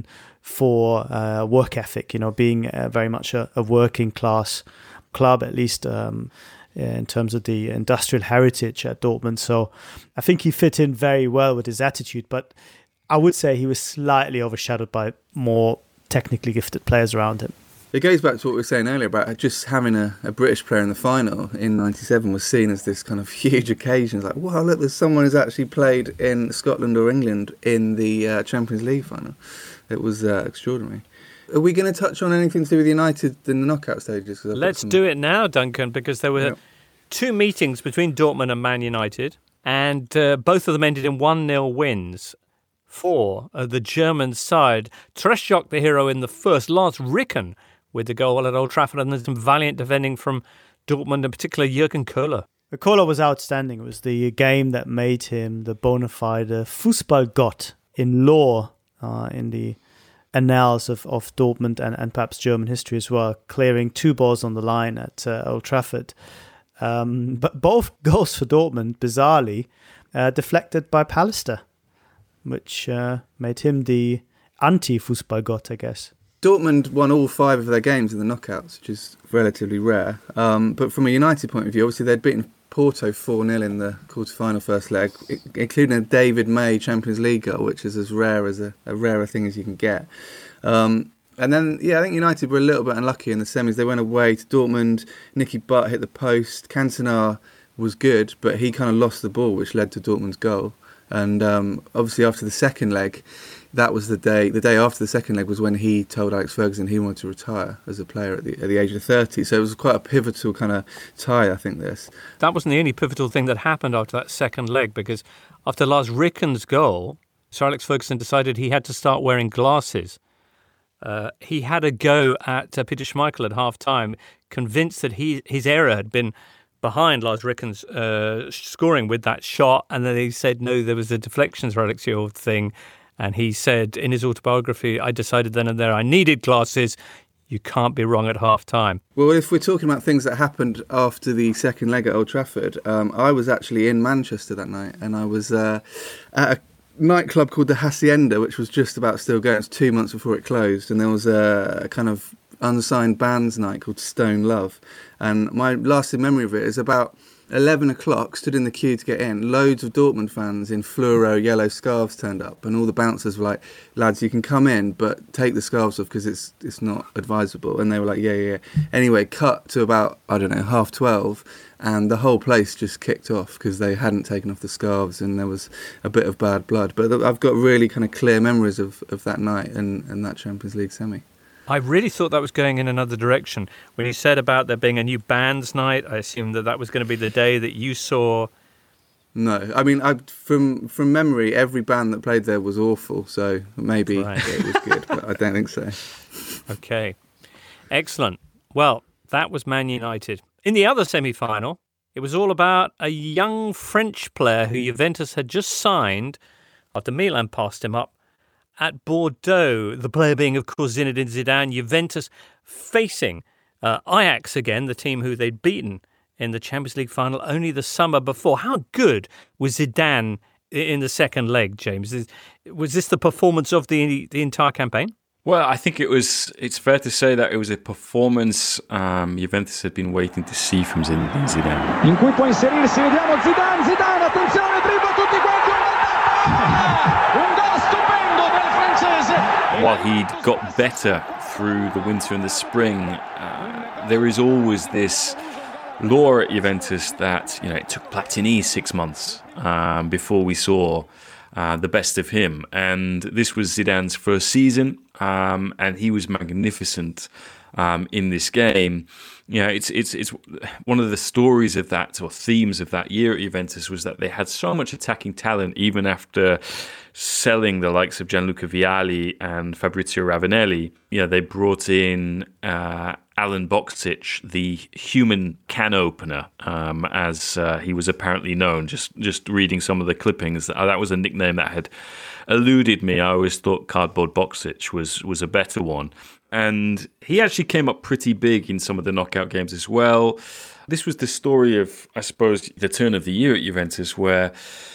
for uh, work ethic, you know, being uh, very much a, a working class club, at least um, in terms of the industrial heritage at Dortmund. So I think he fit in very well with his attitude, but I would say he was slightly overshadowed by more technically gifted players around him.
It goes back to what we were saying earlier about just having a, a British player in the final in ninety-seven was seen as this kind of huge occasion. It's like, wow, look, there's someone who's actually played in Scotland or England in the uh, Champions League final. It was uh, extraordinary. Are we going to touch on anything to do with United in the knockout stages?
Let's some... do it now, Duncan, because there were yep. two meetings between Dortmund and Man United, and uh, both of them ended in one nil wins for uh, the German side. Treschok, the hero in the first, Lars Ricken with the goal at Old Trafford, and then some valiant defending from Dortmund, in particular Jürgen Kohler.
Kohler was outstanding. It was the game that made him the bona fide Fußballgott in lore, uh, in the annals of, of Dortmund and, and perhaps German history as well, clearing two balls on the line at uh, Old Trafford. Um, but both goals for Dortmund, bizarrely, uh, deflected by Pallister, which uh, made him the anti-Fußballgott, I guess.
Dortmund won all five of their games in the knockouts, which is relatively rare. Um, but from a United point of view, obviously they'd beaten Porto four nil in the quarter-final first leg, including a David May Champions League goal, which is as rare as a, a rarer thing as you can get. Um, and then, yeah, I think United were a little bit unlucky in the semis. They went away to Dortmund. Nicky Butt hit the post. Cantona was good, but he kind of lost the ball, which led to Dortmund's goal. And um, obviously after the second leg, that was the day, the day after the second leg was when he told Alex Ferguson he wanted to retire as a player at the, at the age of thirty. So it was quite a pivotal kind of tie, I think, this.
That wasn't the only pivotal thing that happened after that second leg, because after Lars Ricken's goal, Sir Alex Ferguson decided he had to start wearing glasses uh, he had a go at uh, Peter Schmeichel at half-time, convinced that he his error had been behind Lars Ricken's uh, scoring with that shot, and then he said, no, there was a deflections for Alex Hjort thing, and he said in his autobiography, I decided then and there I needed glasses. You can't be wrong at half-time.
Well, if we're talking about things that happened after the second leg at Old Trafford, um, I was actually in Manchester that night, and I was uh, at a nightclub called the Hacienda, which was just about still going. It was two months before it closed, and there was a, a kind of unsigned bands night called Stone Love. And my lasting memory of it is about eleven o'clock, stood in the queue to get in. Loads of Dortmund fans in fluoro yellow scarves turned up, and all the bouncers were like, lads, you can come in, but take the scarves off because it's it's not advisable. And they were like, yeah, yeah, yeah. Anyway, cut to about, I don't know, half twelve, and the whole place just kicked off because they hadn't taken off the scarves, and there was a bit of bad blood. But I've got really kind of clear memories of, of that night and, and that Champions League semi.
I really thought that was going in another direction. When you said about there being a new bands night, I assumed that that was going to be the day that you saw.
No, I mean, I, from from memory, every band that played there was awful, so maybe right. It was good, but I don't think so.
Okay, excellent. Well, that was Man United. In the other semi-final, it was all about a young French player who Juventus had just signed after Milan passed him up at Bordeaux, the player being, of course, Zinedine Zidane. Juventus facing uh, Ajax again, the team who they'd beaten in the Champions League final only the summer before. How good was Zidane in the second leg, James? Was this the performance of the the entire campaign?
Well, I think it was. It's fair to say that it was a performance um, Juventus had been waiting to see from Zinedine Zidane.
In cui può inserirsi, vediamo Zidane, Zidane, attenzione, dribbla tutti quanti, un gol stupendo del francese.
While he'd got better through the winter and the spring, uh, there is always this lore at Juventus that, you know, it took Platini six months um, before we saw Uh, the best of him, and this was Zidane's first season, um, and he was magnificent um, in this game. You know, it's it's it's one of the stories of that, or themes of that year at Juventus, was that they had so much attacking talent, even after selling the likes of Gianluca Vialli and Fabrizio Ravanelli. You know, they brought in uh, Alan Boksic, the human can opener, um, as uh, he was apparently known. Just just reading some of the clippings, uh, that was a nickname that had eluded me. I always thought Cardboard Boksic was was a better one. And he actually came up pretty big in some of the knockout games as well. This was the story of, I suppose, the turn of the year at Juventus, where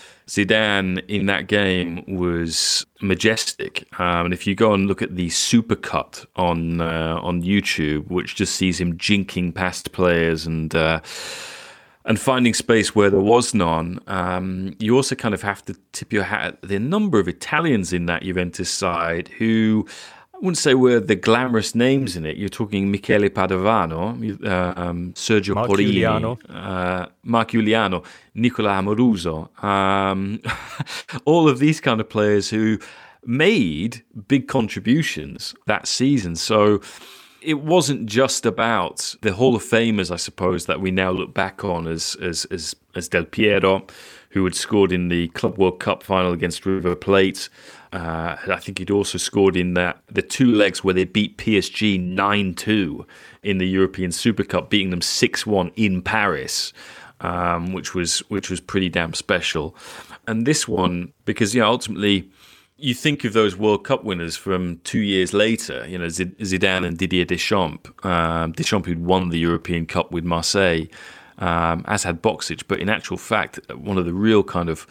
Zidane in that game was majestic. Um, and if you go and look at the supercut on uh, on YouTube, which just sees him jinking past players and uh, and finding space where there was none, um, you also kind of have to tip your hat at the number of Italians in that Juventus side who, I wouldn't say were the glamorous names in it. You're talking Michele Padovano, uh, um, Sergio
Mark
Porini,
Giuliano.
Uh, Mark Giuliano, Nicola Amoruso, um, all of these kind of players who made big contributions that season. So it wasn't just about the Hall of Famers, I suppose, that we now look back on as as as, as Del Piero, who had scored in the Club World Cup final against River Plate. Uh, I think he'd also scored in that the two legs where they beat P S G nine two in the European Super Cup, beating them six one in Paris, um, which was which was pretty damn special. And this one, because, you know, ultimately, you think of those World Cup winners from two years later, you know, Zidane and Didier Deschamps. Um, Deschamps, who'd won the European Cup with Marseille, um, as had Boksic. But in actual fact, one of the real kind of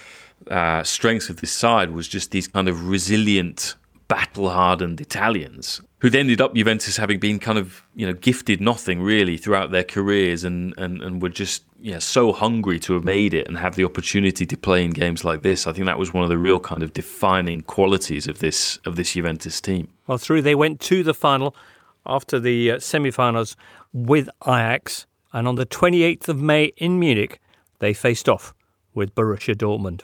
uh, strengths of this side was just these kind of resilient, battle-hardened Italians who'd ended up Juventus having been kind of, you know, gifted nothing really throughout their careers, and, and, and were just, you know, so hungry to have made it and have the opportunity to play in games like this. I think that was one of the real kind of defining qualities of this of this Juventus team.
Well, through they went to the final after the uh, semi-finals with Ajax, and on the twenty-eighth of May in Munich, they faced off with Borussia Dortmund.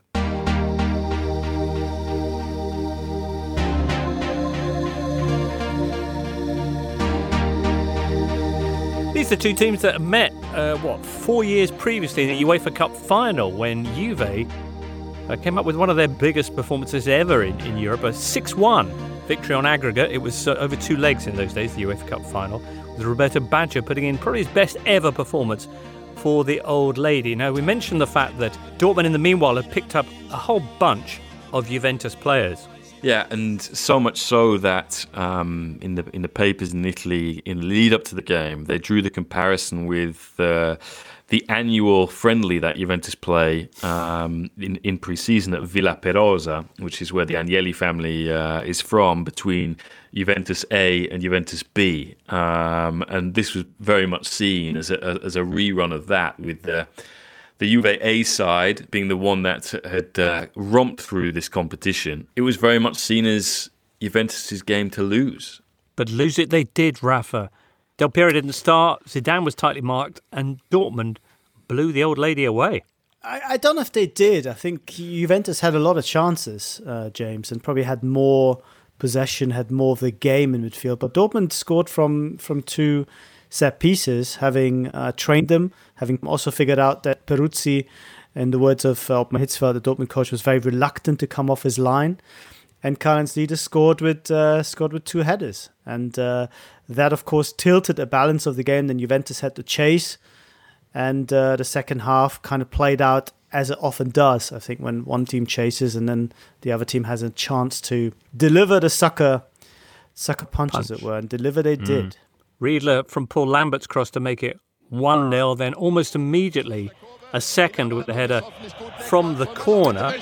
These are two teams that met, uh, what, four years previously in the UEFA Cup final, when Juve uh, came up with one of their biggest performances ever in, in Europe, a six one victory on aggregate. It was uh, over two legs in those days, the UEFA Cup final, with Roberto Baggio putting in probably his best ever performance for the old lady. Now, we mentioned the fact that Dortmund, in the meanwhile, had picked up a whole bunch of Juventus players.
Yeah, and so much so that um, in the in the papers in Italy, in the lead up to the game, they drew the comparison with uh, the annual friendly that Juventus play um, in, in pre-season at Villa Perosa, which is where the Agnelli family uh, is from, between Juventus A and Juventus B. Um, and this was very much seen as a, as a rerun of that, with the The Juve A side being the one that had uh, romped through this competition. It was very much seen as Juventus' game to lose.
But lose it they did, Rafa. Del Piero didn't start, Zidane was tightly marked, and Dortmund blew the old lady away.
I, I don't know if they did. I think Juventus had a lot of chances, uh, James, and probably had more possession, had more of the game in midfield. But Dortmund scored from, from two set pieces, having uh, trained them, having also figured out that Peruzzi, in the words of uh, Ottmar Hitzfeld, the Dortmund coach, was very reluctant to come off his line. And Karl-Heinz Rieder scored with uh, scored with two headers, and uh, that of course tilted the balance of the game. Then Juventus had to chase, and uh, the second half kind of played out as it often does. I think when one team chases and then the other team has a chance to deliver the sucker sucker punch, punch. as it were, and deliver they mm. did.
Riedler from Paul Lambert's cross to make it one nil, then almost immediately a second with the header from the corner.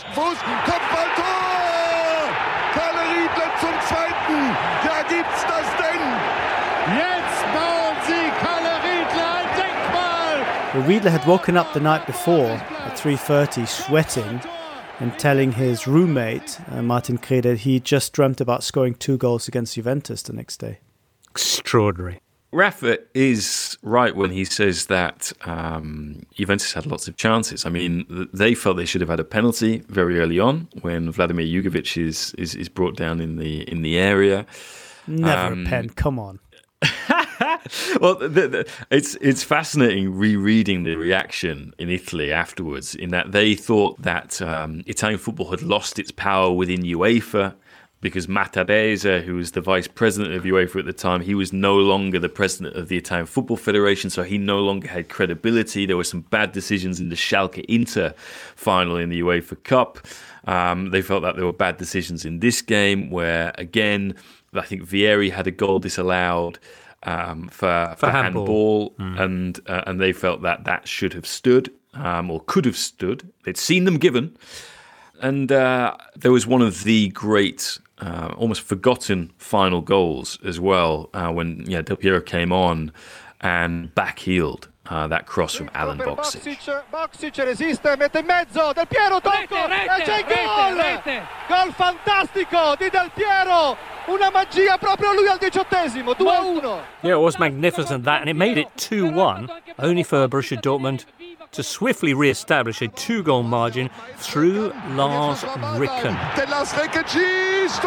Ja, gibt's das denn? Jetzt bauen sie Kalle Riedler ein Denkmal!
Riedler had woken up the night before at three thirty sweating and telling his roommate, uh, Martin Kreh, that he just dreamt about scoring two goals against Juventus the next day.
Extraordinary.
Rafa is right when he says that um, Juventus had lots of chances. I mean, they felt they should have had a penalty very early on when Vladimir Jugovic is is, is brought down in the in the area.
Never um, a pen. Come on.
Well, the, the, it's it's fascinating rereading the reaction in Italy afterwards, in that they thought that um, Italian football had lost its power within UEFA, because Mattarese, who was the vice president of UEFA at the time, he was no longer the president of the Italian Football Federation, so he no longer had credibility. There were some bad decisions in the Schalke Inter final in the UEFA Cup. Um, they felt that there were bad decisions in this game, where, again, I think Vieri had a goal disallowed um, for, for, for handball, handball mm. and uh, and they felt that that should have stood, um, or could have stood. They'd seen them given. And uh, there was one of the great, uh, almost forgotten final goals as well, uh, when yeah, Del Piero came on and backheeled uh, that cross from Alan Boksic.
Boksic resiste, mette in mezzo, Del Piero tocco, e c'è il gol! Gol fantastico di Del Piero! Una magia proprio lui al diciottesimo, two one.
Yeah, it was magnificent, that, and it made it two one, only for Borussia Dortmund to swiftly re-establish a two-goal margin through Lars Ricken.
Lars Ricken schießt!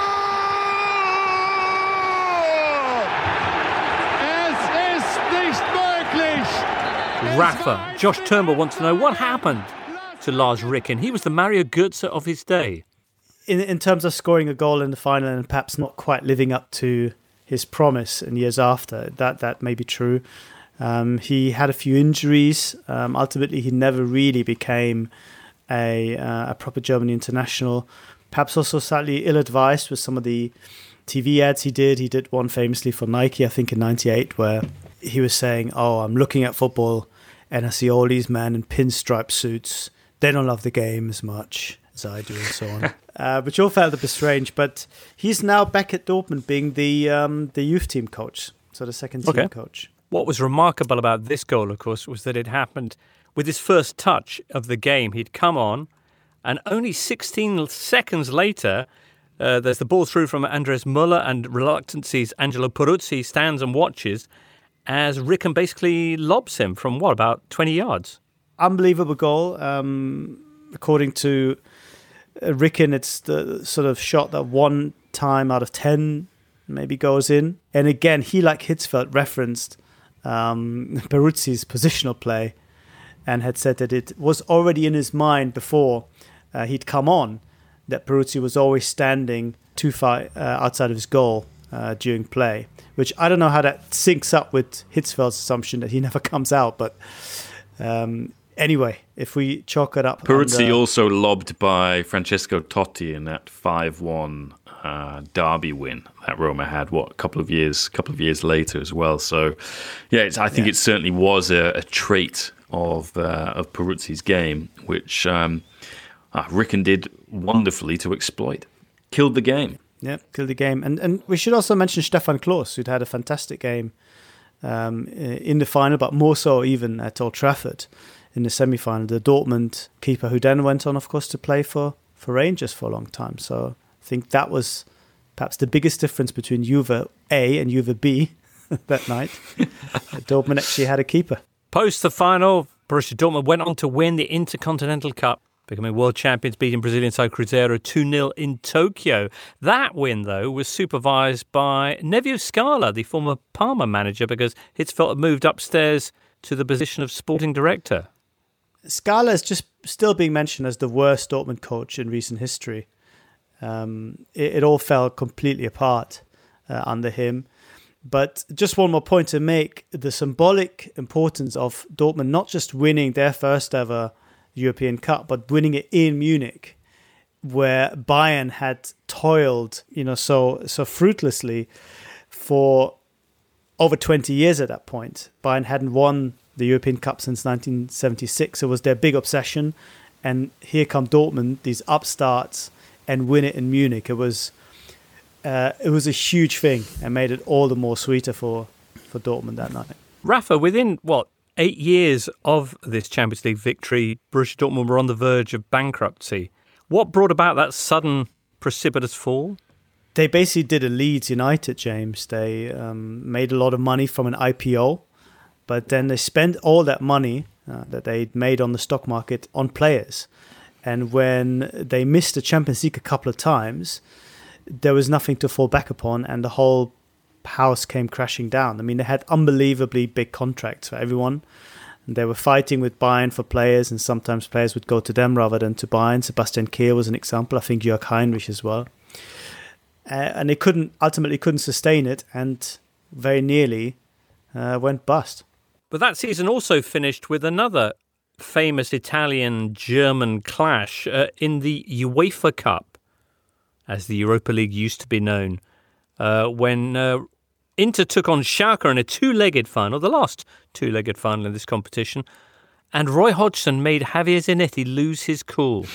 Es ist nicht möglich!
Rafa, Josh Turnbull wants to know what happened to Lars Ricken. He was the Mario Götze of his day.
In in terms of scoring a goal in the final and perhaps not quite living up to his promise in years after, that that may be true. Um, he had a few injuries. Um, ultimately, he never really became a, uh, a proper German international. Perhaps also slightly ill-advised with some of the T V ads he did. He did one famously for Nike, I think in ninety-eight, where he was saying, oh, I'm looking at football and I see all these men in pinstripe suits. They don't love the game as much as I do, and so on. uh, which all felt a bit strange. But he's now back at Dortmund being the um, the youth team coach, so the second team
okay.
coach.
What was remarkable about this goal, of course, was that it happened with his first touch of the game. He'd come on, and only sixteen seconds later, uh, there's the ball through from Andres Muller, and reluctant sees Angelo Peruzzi stands and watches as Ricken basically lobs him from, what, about twenty yards?
Unbelievable goal. Um, according to Ricken, it's the sort of shot that one time out of ten maybe goes in. And again, he, like Hitzfeld, referenced Um, Peruzzi's positional play and had said that it was already in his mind before uh, he'd come on, that Peruzzi was always standing too far uh, outside of his goal uh, during play, which I don't know how that syncs up with Hitzfeld's assumption that he never comes out. But um, anyway, if we chalk it up...
Peruzzi
under...
also lobbed by Francesco Totti in that five one uh, derby win that Roma had, what, a couple of years couple of years later as well. So, yeah, it's, I think yeah. it certainly was a, a trait of uh, of Peruzzi's game, which um, uh, Ricken did wonderfully to exploit. Killed the game.
Yeah, killed the game. And and we should also mention Stefan Klos, who'd had a fantastic game um, in the final, but more so even at Old Trafford in the semi-final. The Dortmund keeper, who then went on, of course, to play for, for Rangers for a long time. So I think that was perhaps the biggest difference between Juve A and Juve B that night. Dortmund actually had a keeper.
Post the final, Borussia Dortmund went on to win the Intercontinental Cup, becoming world champions, beating Brazilian side Cruzeiro two nil in Tokyo. That win, though, was supervised by Nevio Scala, the former Parma manager, because Hitzfeld had moved upstairs to the position of sporting director.
Scala is just still being mentioned as the worst Dortmund coach in recent history. Um, it, it all fell completely apart uh, under him. But just one more point to make, the symbolic importance of Dortmund not just winning their first ever European Cup, but winning it in Munich, where Bayern had toiled, you know, so so fruitlessly for over twenty years at that point. Bayern hadn't won the European Cup since nineteen seventy-six. It was their big obsession. And here come Dortmund, these upstarts, and win it in Munich. It was... Uh, it was a huge thing and made it all the more sweeter for, for Dortmund that night.
Rafa, within, what, eight years of this Champions League victory, Borussia Dortmund were on the verge of bankruptcy. What brought about that sudden precipitous fall?
They basically did a Leeds United, James. They um, made a lot of money from an I P O, but then they spent all that money uh, that they'd made on the stock market on players. And when they missed the Champions League a couple of times, there was nothing to fall back upon, and the whole house came crashing down. I mean, they had unbelievably big contracts for everyone. And they were fighting with Bayern for players, and sometimes players would go to them rather than to Bayern. Sebastian Kehl was an example. I think Jörg Heinrich as well. Uh, and they couldn't ultimately couldn't sustain it, and very nearly uh, went bust.
But that season also finished with another famous Italian-German clash uh, in the UEFA Cup, as the Europa League used to be known, uh, when uh, Inter took on Schalke in a two-legged final, the last two-legged final in this competition, and Roy Hodgson made Javier Zanetti lose his cool.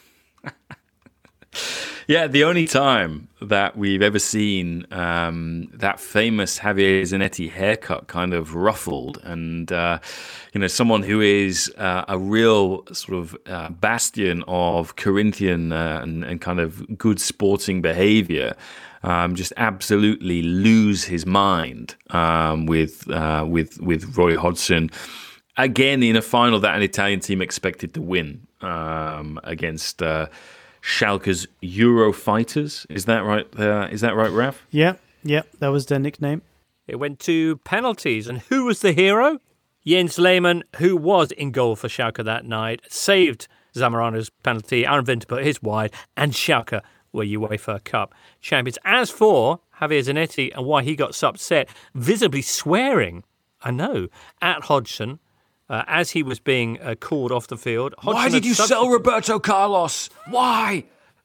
Yeah, the only time that we've ever seen um, that famous Javier Zanetti haircut kind of ruffled, and uh, you know, someone who is uh, a real sort of uh, bastion of Corinthian uh, and, and kind of good sporting behaviour, um, just absolutely lose his mind um, with uh, with with Roy Hodgson. Again, in a final that an Italian team expected to win um, against uh, Schalke's Eurofighters. Is that right? Uh, is that right, Raf?
Yeah, yeah, that was their nickname.
It went to penalties, and who was the hero? Jens Lehmann, who was in goal for Schalke that night, saved Zamorano's penalty. Aaron Winter put his wide, and Schalke were UEFA Cup champions. As for Javier Zanetti and why he got so upset, visibly swearing, I know, at Hodgson, Uh, as he was being uh, called off the field. Hodgson
Why did you substitute- sell Roberto Carlos? Why?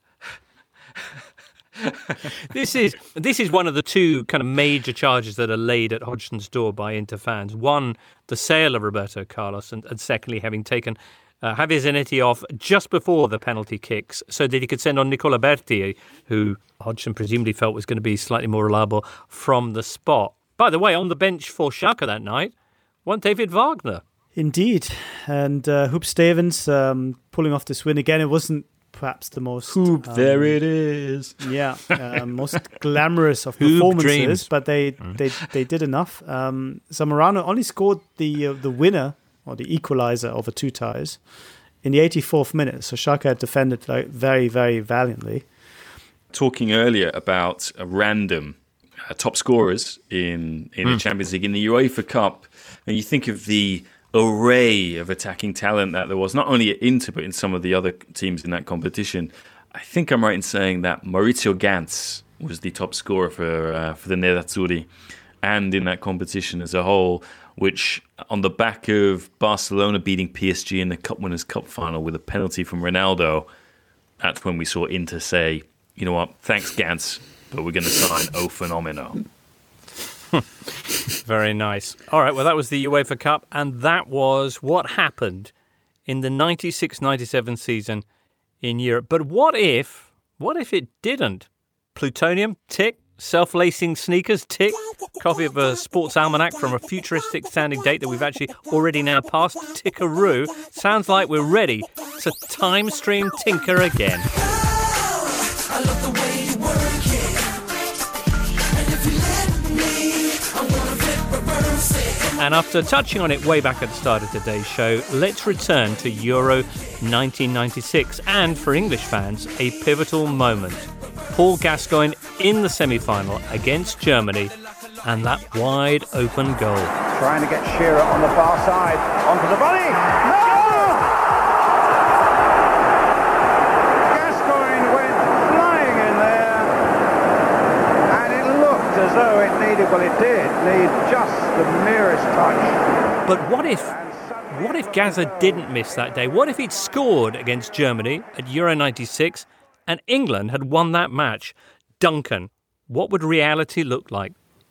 this is this is one of the two kind of major charges that are laid at Hodgson's door by Inter fans. One, the sale of Roberto Carlos, and, and secondly, having taken uh, Javier Zanetti off just before the penalty kicks so that he could send on Nicola Berti, who Hodgson presumably felt was going to be slightly more reliable from the spot. By the way, on the bench for Schalke that night, one David Wagner.
Indeed. And uh, Hoop Stevens um, pulling off this win again. It wasn't perhaps the most...
Hoop,
um,
there it is.
Yeah, uh, most glamorous of
Hoop
performances,
dreams.
but they, they they did enough. Um, Zamorano only scored the uh, the winner, or the equalizer, over two ties in the eighty-fourth minute. So Schalke had defended like, very, very valiantly.
Talking earlier about uh, random uh, top scorers in, in mm. the Champions League, in the UEFA Cup, and you think of the array of attacking talent that there was, not only at Inter, but in some of the other teams in that competition. I think I'm right in saying that Maurizio Gantz was the top scorer for uh, for the Nerazzurri and in that competition as a whole, which on the back of Barcelona beating P S G in the Cup Winners' Cup final with a penalty from Ronaldo, that's when we saw Inter say, you know what, thanks Gantz, but we're going to sign O Fenomeno.
Very nice. All right, well, that was the UEFA Cup, and that was what happened in the ninety-six ninety-seven season in Europe. But what if, what if it didn't? Plutonium, tick. Self-lacing sneakers, tick. Copy of a sports almanac from a futuristic sounding date that we've actually already now passed, tickaroo. Sounds like we're ready to time stream tinker again.
I love the way you work it. And if you let me, I wanna flip reverse it.
And after touching on it way back at the start of today's show, let's return to Euro nineteen ninety-six and, for English fans, a pivotal moment. Paul Gascoigne in the semi-final against Germany and that wide open goal.
Trying to get Shearer on the far side, onto the volley. No! Gascoigne went flying in there, and it looked as though it needed, well it did, need just the merest touch.
But what if, what if Gazza didn't miss that day? What if he'd scored against Germany at Euro ninety-six and England had won that match? Duncan, what would reality look like?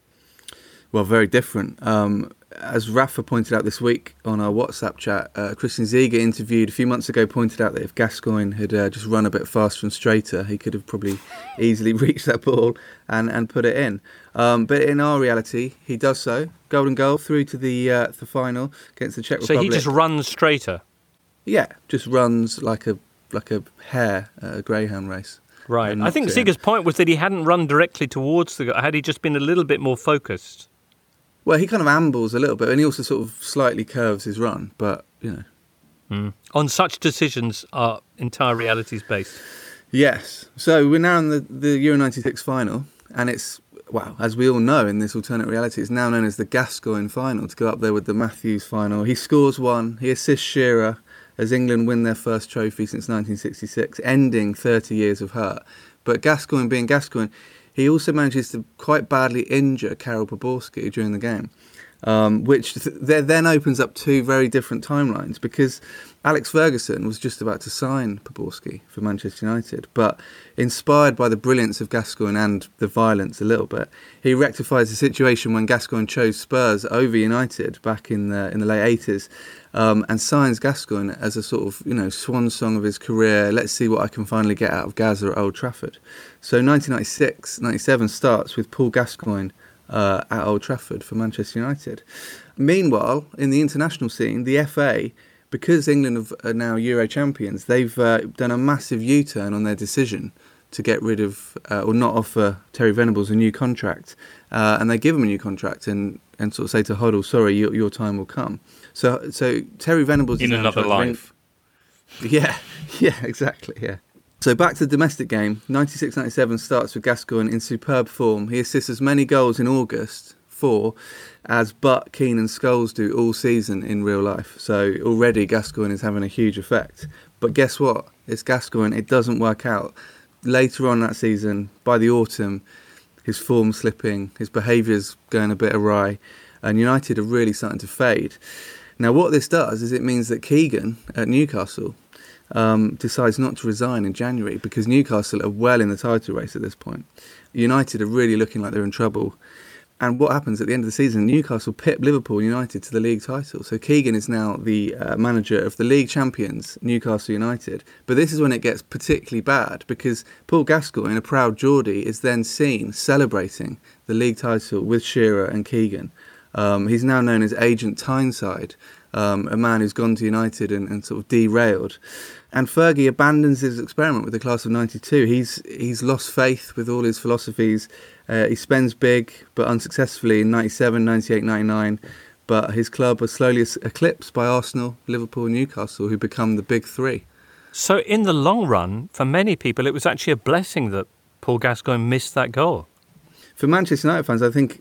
Well, very different. Um, as Rafa pointed out this week on our WhatsApp chat, uh, Christian Ziege, interviewed a few months ago, pointed out that if Gascoigne had uh, just run a bit faster and straighter, he could have probably easily reached that ball and, and put it in. Um, but in our reality, he does so. Golden goal through to the uh, the final against the Czech
so
Republic.
So he just runs straighter?
Yeah, just runs like a like a hare at a greyhound race.
Right. I think Ziege's point was that he hadn't run directly towards the goal. Had he just been a little bit more focused?
Well, he kind of ambles a little bit, and he also sort of slightly curves his run, but, you know.
Mm. On such decisions are entire realities based.
Yes. So we're now in the, the Euro ninety-six final, and it's, well, as we all know in this alternate reality, it's now known as the Gascoigne final, to go up there with the Matthews final. He scores one, he assists Shearer as England win their first trophy since nineteen sixty-six, ending thirty years of hurt. But Gascoigne being Gascoigne, he also manages to quite badly injure Karel Poborský during the game, um, which th- then opens up two very different timelines, because Alex Ferguson was just about to sign Poborský for Manchester United, but inspired by the brilliance of Gascoigne and the violence a little bit, he rectifies the situation when Gascoigne chose Spurs over United back in the in the late eighties, um, and signs Gascoigne as a sort of, you know, swan song of his career. Let's see what I can finally get out of Gazza at Old Trafford. So nineteen ninety-six ninety-seven starts with Paul Gascoigne uh, at Old Trafford for Manchester United. Meanwhile, in the international scene, the F A, because England are now Euro champions, they've uh, done a massive U-turn on their decision to get rid of uh, or not offer Terry Venables a new contract, uh, and they give him a new contract and, and sort of say to Hoddle, sorry, your, your time will come. So so Terry Venables
in
is
another life.
Ring... Yeah, yeah, exactly, yeah. So back to the domestic game, ninety-six ninety-seven starts with Gascoigne in superb form. He assists as many goals in August, four, as Butt, Keane and Scholes do all season in real life. So already Gascoigne is having a huge effect. But guess what? It's Gascoigne. It doesn't work out. Later on that season, by the autumn, his form slipping, his behaviour's going a bit awry, and United are really starting to fade. Now what this does is it means that Keegan at Newcastle um, decides not to resign in January, because Newcastle are well in the title race at this point. United are really looking like they're in trouble. And what happens at the end of the season, Newcastle pip Liverpool United to the league title. So Keegan is now the uh, manager of the league champions, Newcastle United. But this is when it gets particularly bad, because Paul Gascoigne, a proud Geordie, is then seen celebrating the league title with Shearer and Keegan. Um, he's now known as Agent Tyneside, um, a man who's gone to United and, and sort of derailed. And Fergie abandons his experiment with the class of ninety-two. He's he's lost faith with all his philosophies. Uh, he spends big, but unsuccessfully in ninety-seven, ninety-eight, ninety-nine. But his club was slowly eclipsed by Arsenal, Liverpool and Newcastle, who become the big three.
So in the long run, for many people, it was actually a blessing that Paul Gascoigne missed that goal.
For Manchester United fans, I think,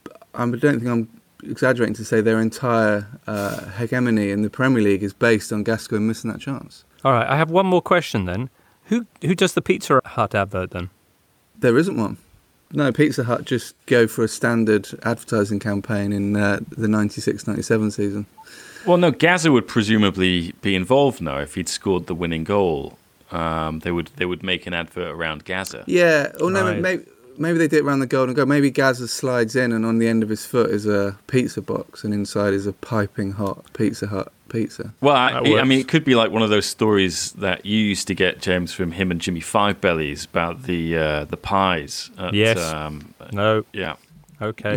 I don't think I'm exaggerating to say their entire uh, hegemony in the Premier League is based on Gascoigne missing that chance.
All right, I have one more question then. Who who does the Pizza Hut advert then?
There isn't one. No, Pizza Hut just go for a standard advertising campaign in uh, the ninety-six ninety-seven season.
Well, no, Gazza would presumably be involved now if he'd scored the winning goal. Um, they would they would make an advert around Gazza.
Yeah, or no,
Right.
maybe maybe they do it around the golden goal. Maybe Gazza slides in, and on the end of his foot is a pizza box, and inside is a piping hot Pizza Hut pizza.
Well, I,
That
I
works.
mean, it could be like one of those stories that you used to get, James, from him and Jimmy Five Bellies about the uh, the pies. At,
Yes.
Um,
No.
yeah.
Okay.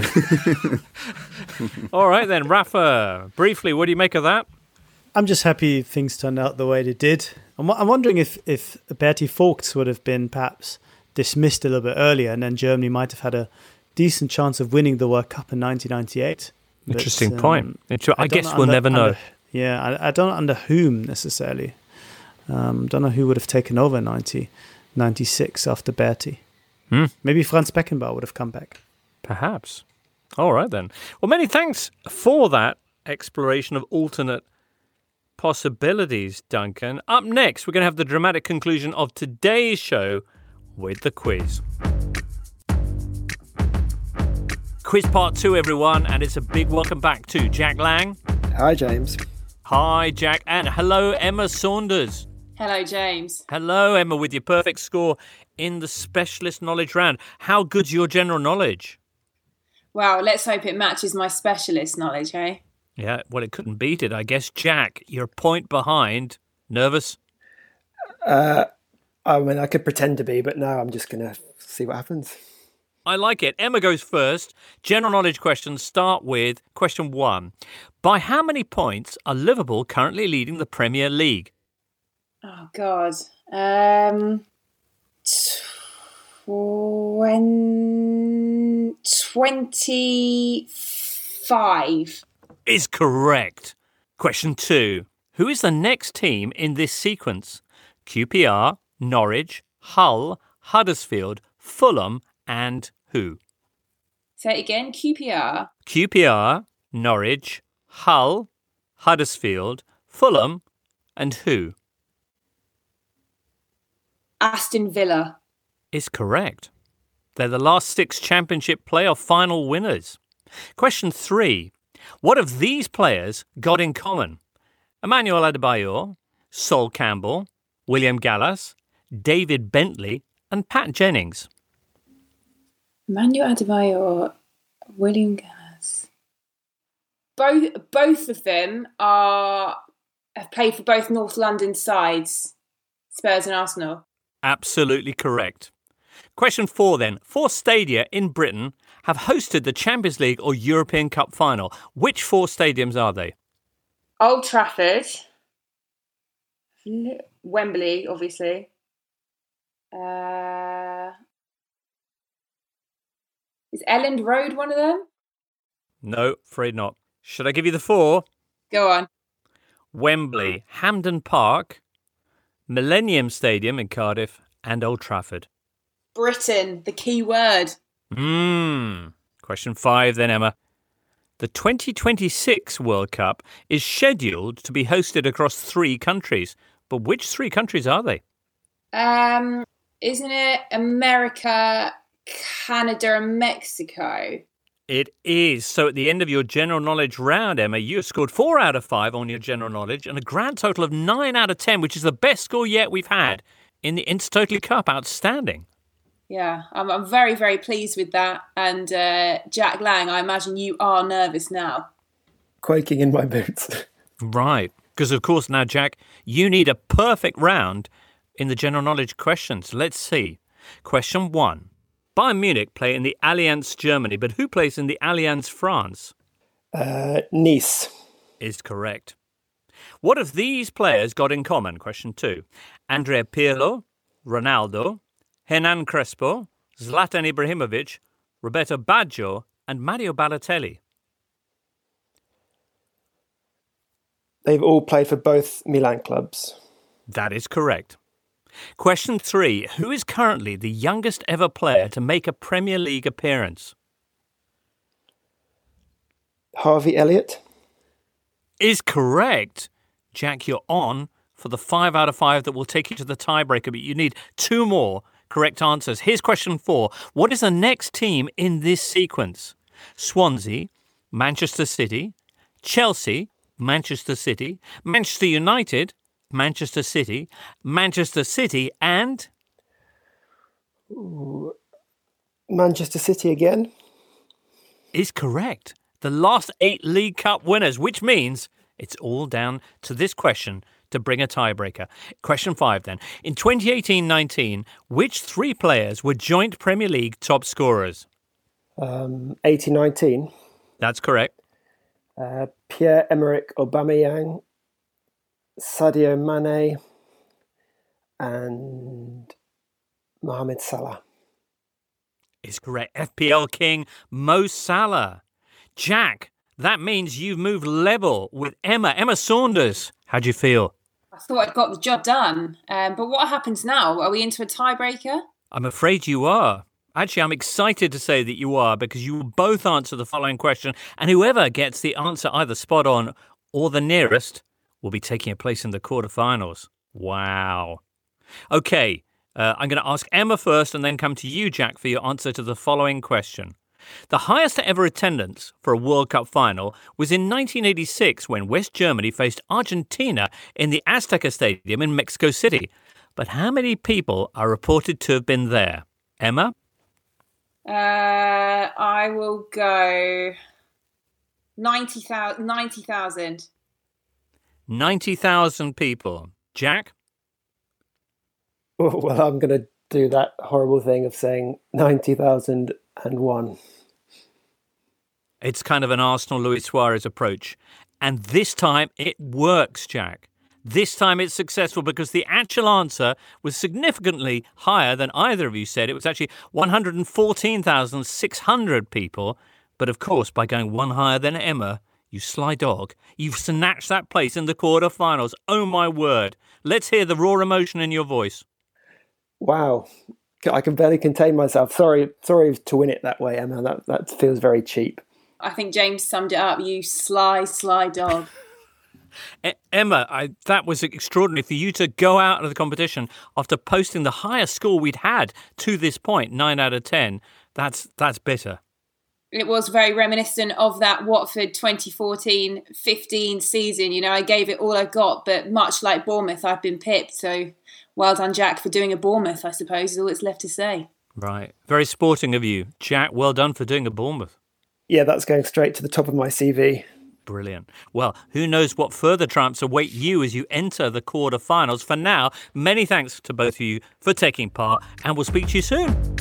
All right then, Rafa. Briefly, what do you make of that?
I'm just happy things turned out the way they did. I'm, I'm wondering if, if Bertie Vogts would have been perhaps dismissed a little bit earlier, and then Germany might have had a decent chance of winning the World Cup in nineteen ninety-eight. But,
Interesting
um,
point. Inter- I,
don't
guess
know
we'll
under-
never know.
under- yeah, I, I don't know under whom necessarily. Um, don't know who would have taken over in nineteen ninety-six after Bertie.
Hmm.
Maybe Franz Beckenbauer would have come back.
Perhaps. All right then. Well, many thanks for that exploration of alternate possibilities, Duncan. Up next, we're going to have the dramatic conclusion of today's show with the quiz. Quiz part two, everyone, and it's a big welcome back to Jack Lang.
Hi, James.
Hi, Jack, and hello, Emma Saunders.
Hello, James.
Hello, Emma, with your perfect score in the specialist knowledge round. How good's your general knowledge?
Well, let's hope it matches my specialist knowledge, eh?
Yeah, well, it couldn't beat it, I guess. Jack, you're a point behind. Nervous?
Uh, I mean, I could pretend to be, but no, I'm just going to see what happens.
I like it. Emma goes first. General knowledge questions start with question one. By how many points are Liverpool currently leading the Premier League?
Oh, God. Um, twen- twenty-five.
Is correct. Question two. Who is the next team in this sequence? Q P R, Norwich, Hull, Huddersfield, Fulham, and who?
Say it again. Q P R.
Q P R, Norwich, Hull, Huddersfield, Fulham, and who?
Aston Villa.
Is correct. They're the last six Championship playoff final winners. Question three. What have these players got in common? Emmanuel Adebayor, Sol Campbell, William Gallas, David Bentley, and Pat Jennings.
Emmanuel Adebayor, William Gallas. Both both of them are have played for both North London sides, Spurs and Arsenal.
Absolutely correct. Question four then. Four stadia in Britain have hosted the Champions League or European Cup final. Which four stadiums are they?
Old Trafford, Wembley, obviously. Uh, is Elland Road one of them?
No, afraid not. Should I give you the four?
Go on.
Wembley, Hampden Park, Millennium Stadium in Cardiff, and Old Trafford.
Britain, the key word.
Hmm. Question five then, Emma. The twenty twenty-six World Cup is scheduled to be hosted across three countries. But which three countries are they?
Um, isn't it America, Canada, and Mexico?
It is. So at the end of your general knowledge round, Emma, you have scored four out of five on your general knowledge and a grand total of nine out of ten, which is the best score yet we've had in the Intertotally Cup. Outstanding.
Yeah, I'm, I'm very, very pleased with that. And uh, Jack Lang, I imagine you are nervous now.
Quaking in my boots.
Right. Because, of course, now, Jack, you need a perfect round in the general knowledge questions. Let's see. Question one. Bayern Munich play in the Allianz Germany, but who plays in the Allianz France?
Uh, Nice.
Is correct. What have these players got in common? Question two. Andrea Pirlo, Ronaldo, Hernan Crespo, Zlatan Ibrahimovic, Roberto Baggio, and Mario Balotelli.
They've all played for both Milan clubs.
That is correct. Question three. Who is currently the youngest ever player to make a Premier League appearance?
Harvey Elliott.
Is correct. Jack, you're on for the five out of five that will take you to the tiebreaker, but you need two more correct answers. Here's question four. What is the next team in this sequence? Swansea, Manchester City, Chelsea, Manchester City, Manchester United, Manchester City, Manchester City, and...
Ooh. Manchester City again?
Is correct. The last eight League Cup winners, which means it's all down to this question to bring a tiebreaker. Question five then. In twenty eighteen nineteen, which three players were joint Premier League top scorers?
Um, eighteen nineteen.
That's correct.
Uh, Pierre-Emerick Aubameyang, Sadio Mane, and Mohamed Salah.
Is correct. F P L king Mo Salah. Jack, that means you've moved level with Emma. Emma Saunders, how do you feel?
I thought I'd got the job done. Um, but what happens now? Are we into a tiebreaker?
I'm afraid you are. Actually, I'm excited to say that you are, because you will both answer the following question, and whoever gets the answer either spot on or the nearest will be taking a place in the quarterfinals. Wow. Okay, uh, I'm going to ask Emma first and then come to you, Jack, for your answer to the following question. The highest ever attendance for a World Cup final was in nineteen eighty-six when West Germany faced Argentina in the Azteca Stadium in Mexico City. But how many people are reported to have been there? Emma?
Uh, I will go ninety thousand. ninety thousand.
ninety thousand people. Jack?
Well, I'm going to do that horrible thing of saying ninety thousand and one.
It's kind of an Arsenal Luis Suarez approach. And this time it works, Jack. This time it's successful because the actual answer was significantly higher than either of you said. It was actually one hundred fourteen thousand six hundred people. But of course, by going one higher than Emma, you sly dog, you've snatched that place in the quarterfinals. Oh my word. Let's hear the raw emotion in your voice.
Wow. I can barely contain myself. Sorry, sorry to win it that way, Emma. That that feels very cheap.
I think James summed it up. You sly, sly dog.
Emma, I, that was extraordinary for you to go out of the competition after posting the highest score we'd had to this point, nine out of ten. That's that's bitter.
It was very reminiscent of that Watford twenty fourteen fifteen season. You know, I gave it all I got, but much like Bournemouth, I've been pipped. So well done, Jack, for doing a Bournemouth, I suppose, is all that's left to say.
Right. Very sporting of you. Jack, well done for doing a Bournemouth.
Yeah, that's going straight to the top of my C V.
Brilliant. Well, who knows what further triumphs await you as you enter the quarterfinals. For now, many thanks to both of you for taking part, and we'll speak to you soon.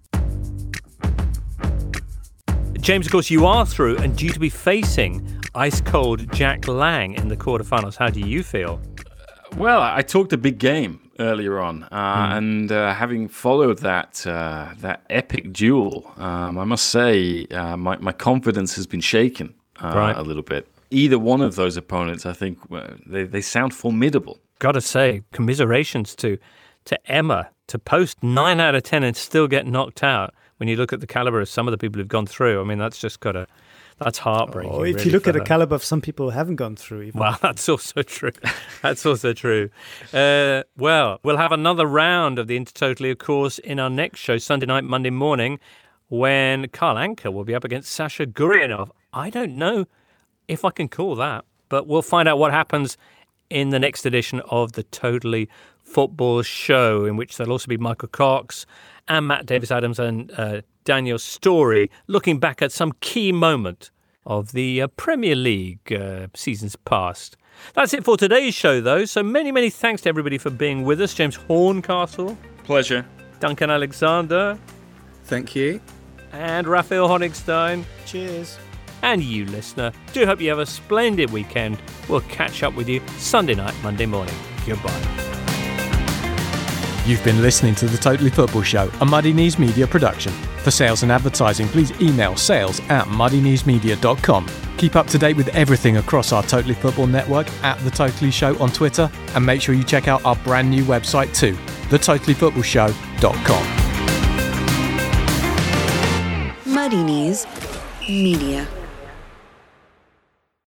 James, of course, you are through and due to be facing ice-cold Jack Lang in the quarterfinals. How do you feel?
Well, I talked a big game earlier on, uh, mm. and uh, having followed that uh, that epic duel, um, I must say uh, my, my confidence has been shaken uh, right. a little bit. Either one of those opponents, I think, uh, they, they sound formidable.
Got to say, commiserations to, to Emma to post nine out of ten and still get knocked out. When you look at the caliber of some of the people who've gone through, I mean, that's just got to... That's heartbreaking.
Oh, if
really,
you look at
her.
the caliber of some people who haven't gone through. Even.
Well, that's also true. That's also true. Uh, well, we'll have another round of the Intertotally, of course, in our next show, Sunday night, Monday morning, when Karl Anka will be up against Sasha Gurianov. I don't know if I can call that, but we'll find out what happens in the next edition of the Totally Football Show, in which there'll also be Michael Cox and Matt Davis-Adams and uh, Daniel Storey, looking back at some key moment of the uh, Premier League uh, seasons past. That's it for today's show, though. So many, many thanks to everybody for being with us. James Horncastle.
Pleasure.
Duncan Alexander.
Thank you.
And Raphael Honigstein.
Cheers.
And you, listener. Do hope you have a splendid weekend. We'll catch up with you Sunday night, Monday morning. Goodbye.
You've been listening to The Totally Football Show, a Muddy Knees Media production. For sales and advertising, please email sales at muddy knees media dot com. Keep up to date with everything across our Totally Football network at The Totally Show on Twitter, and make sure you check out our brand new website too, the totally football show dot com.
Muddy Knees Media.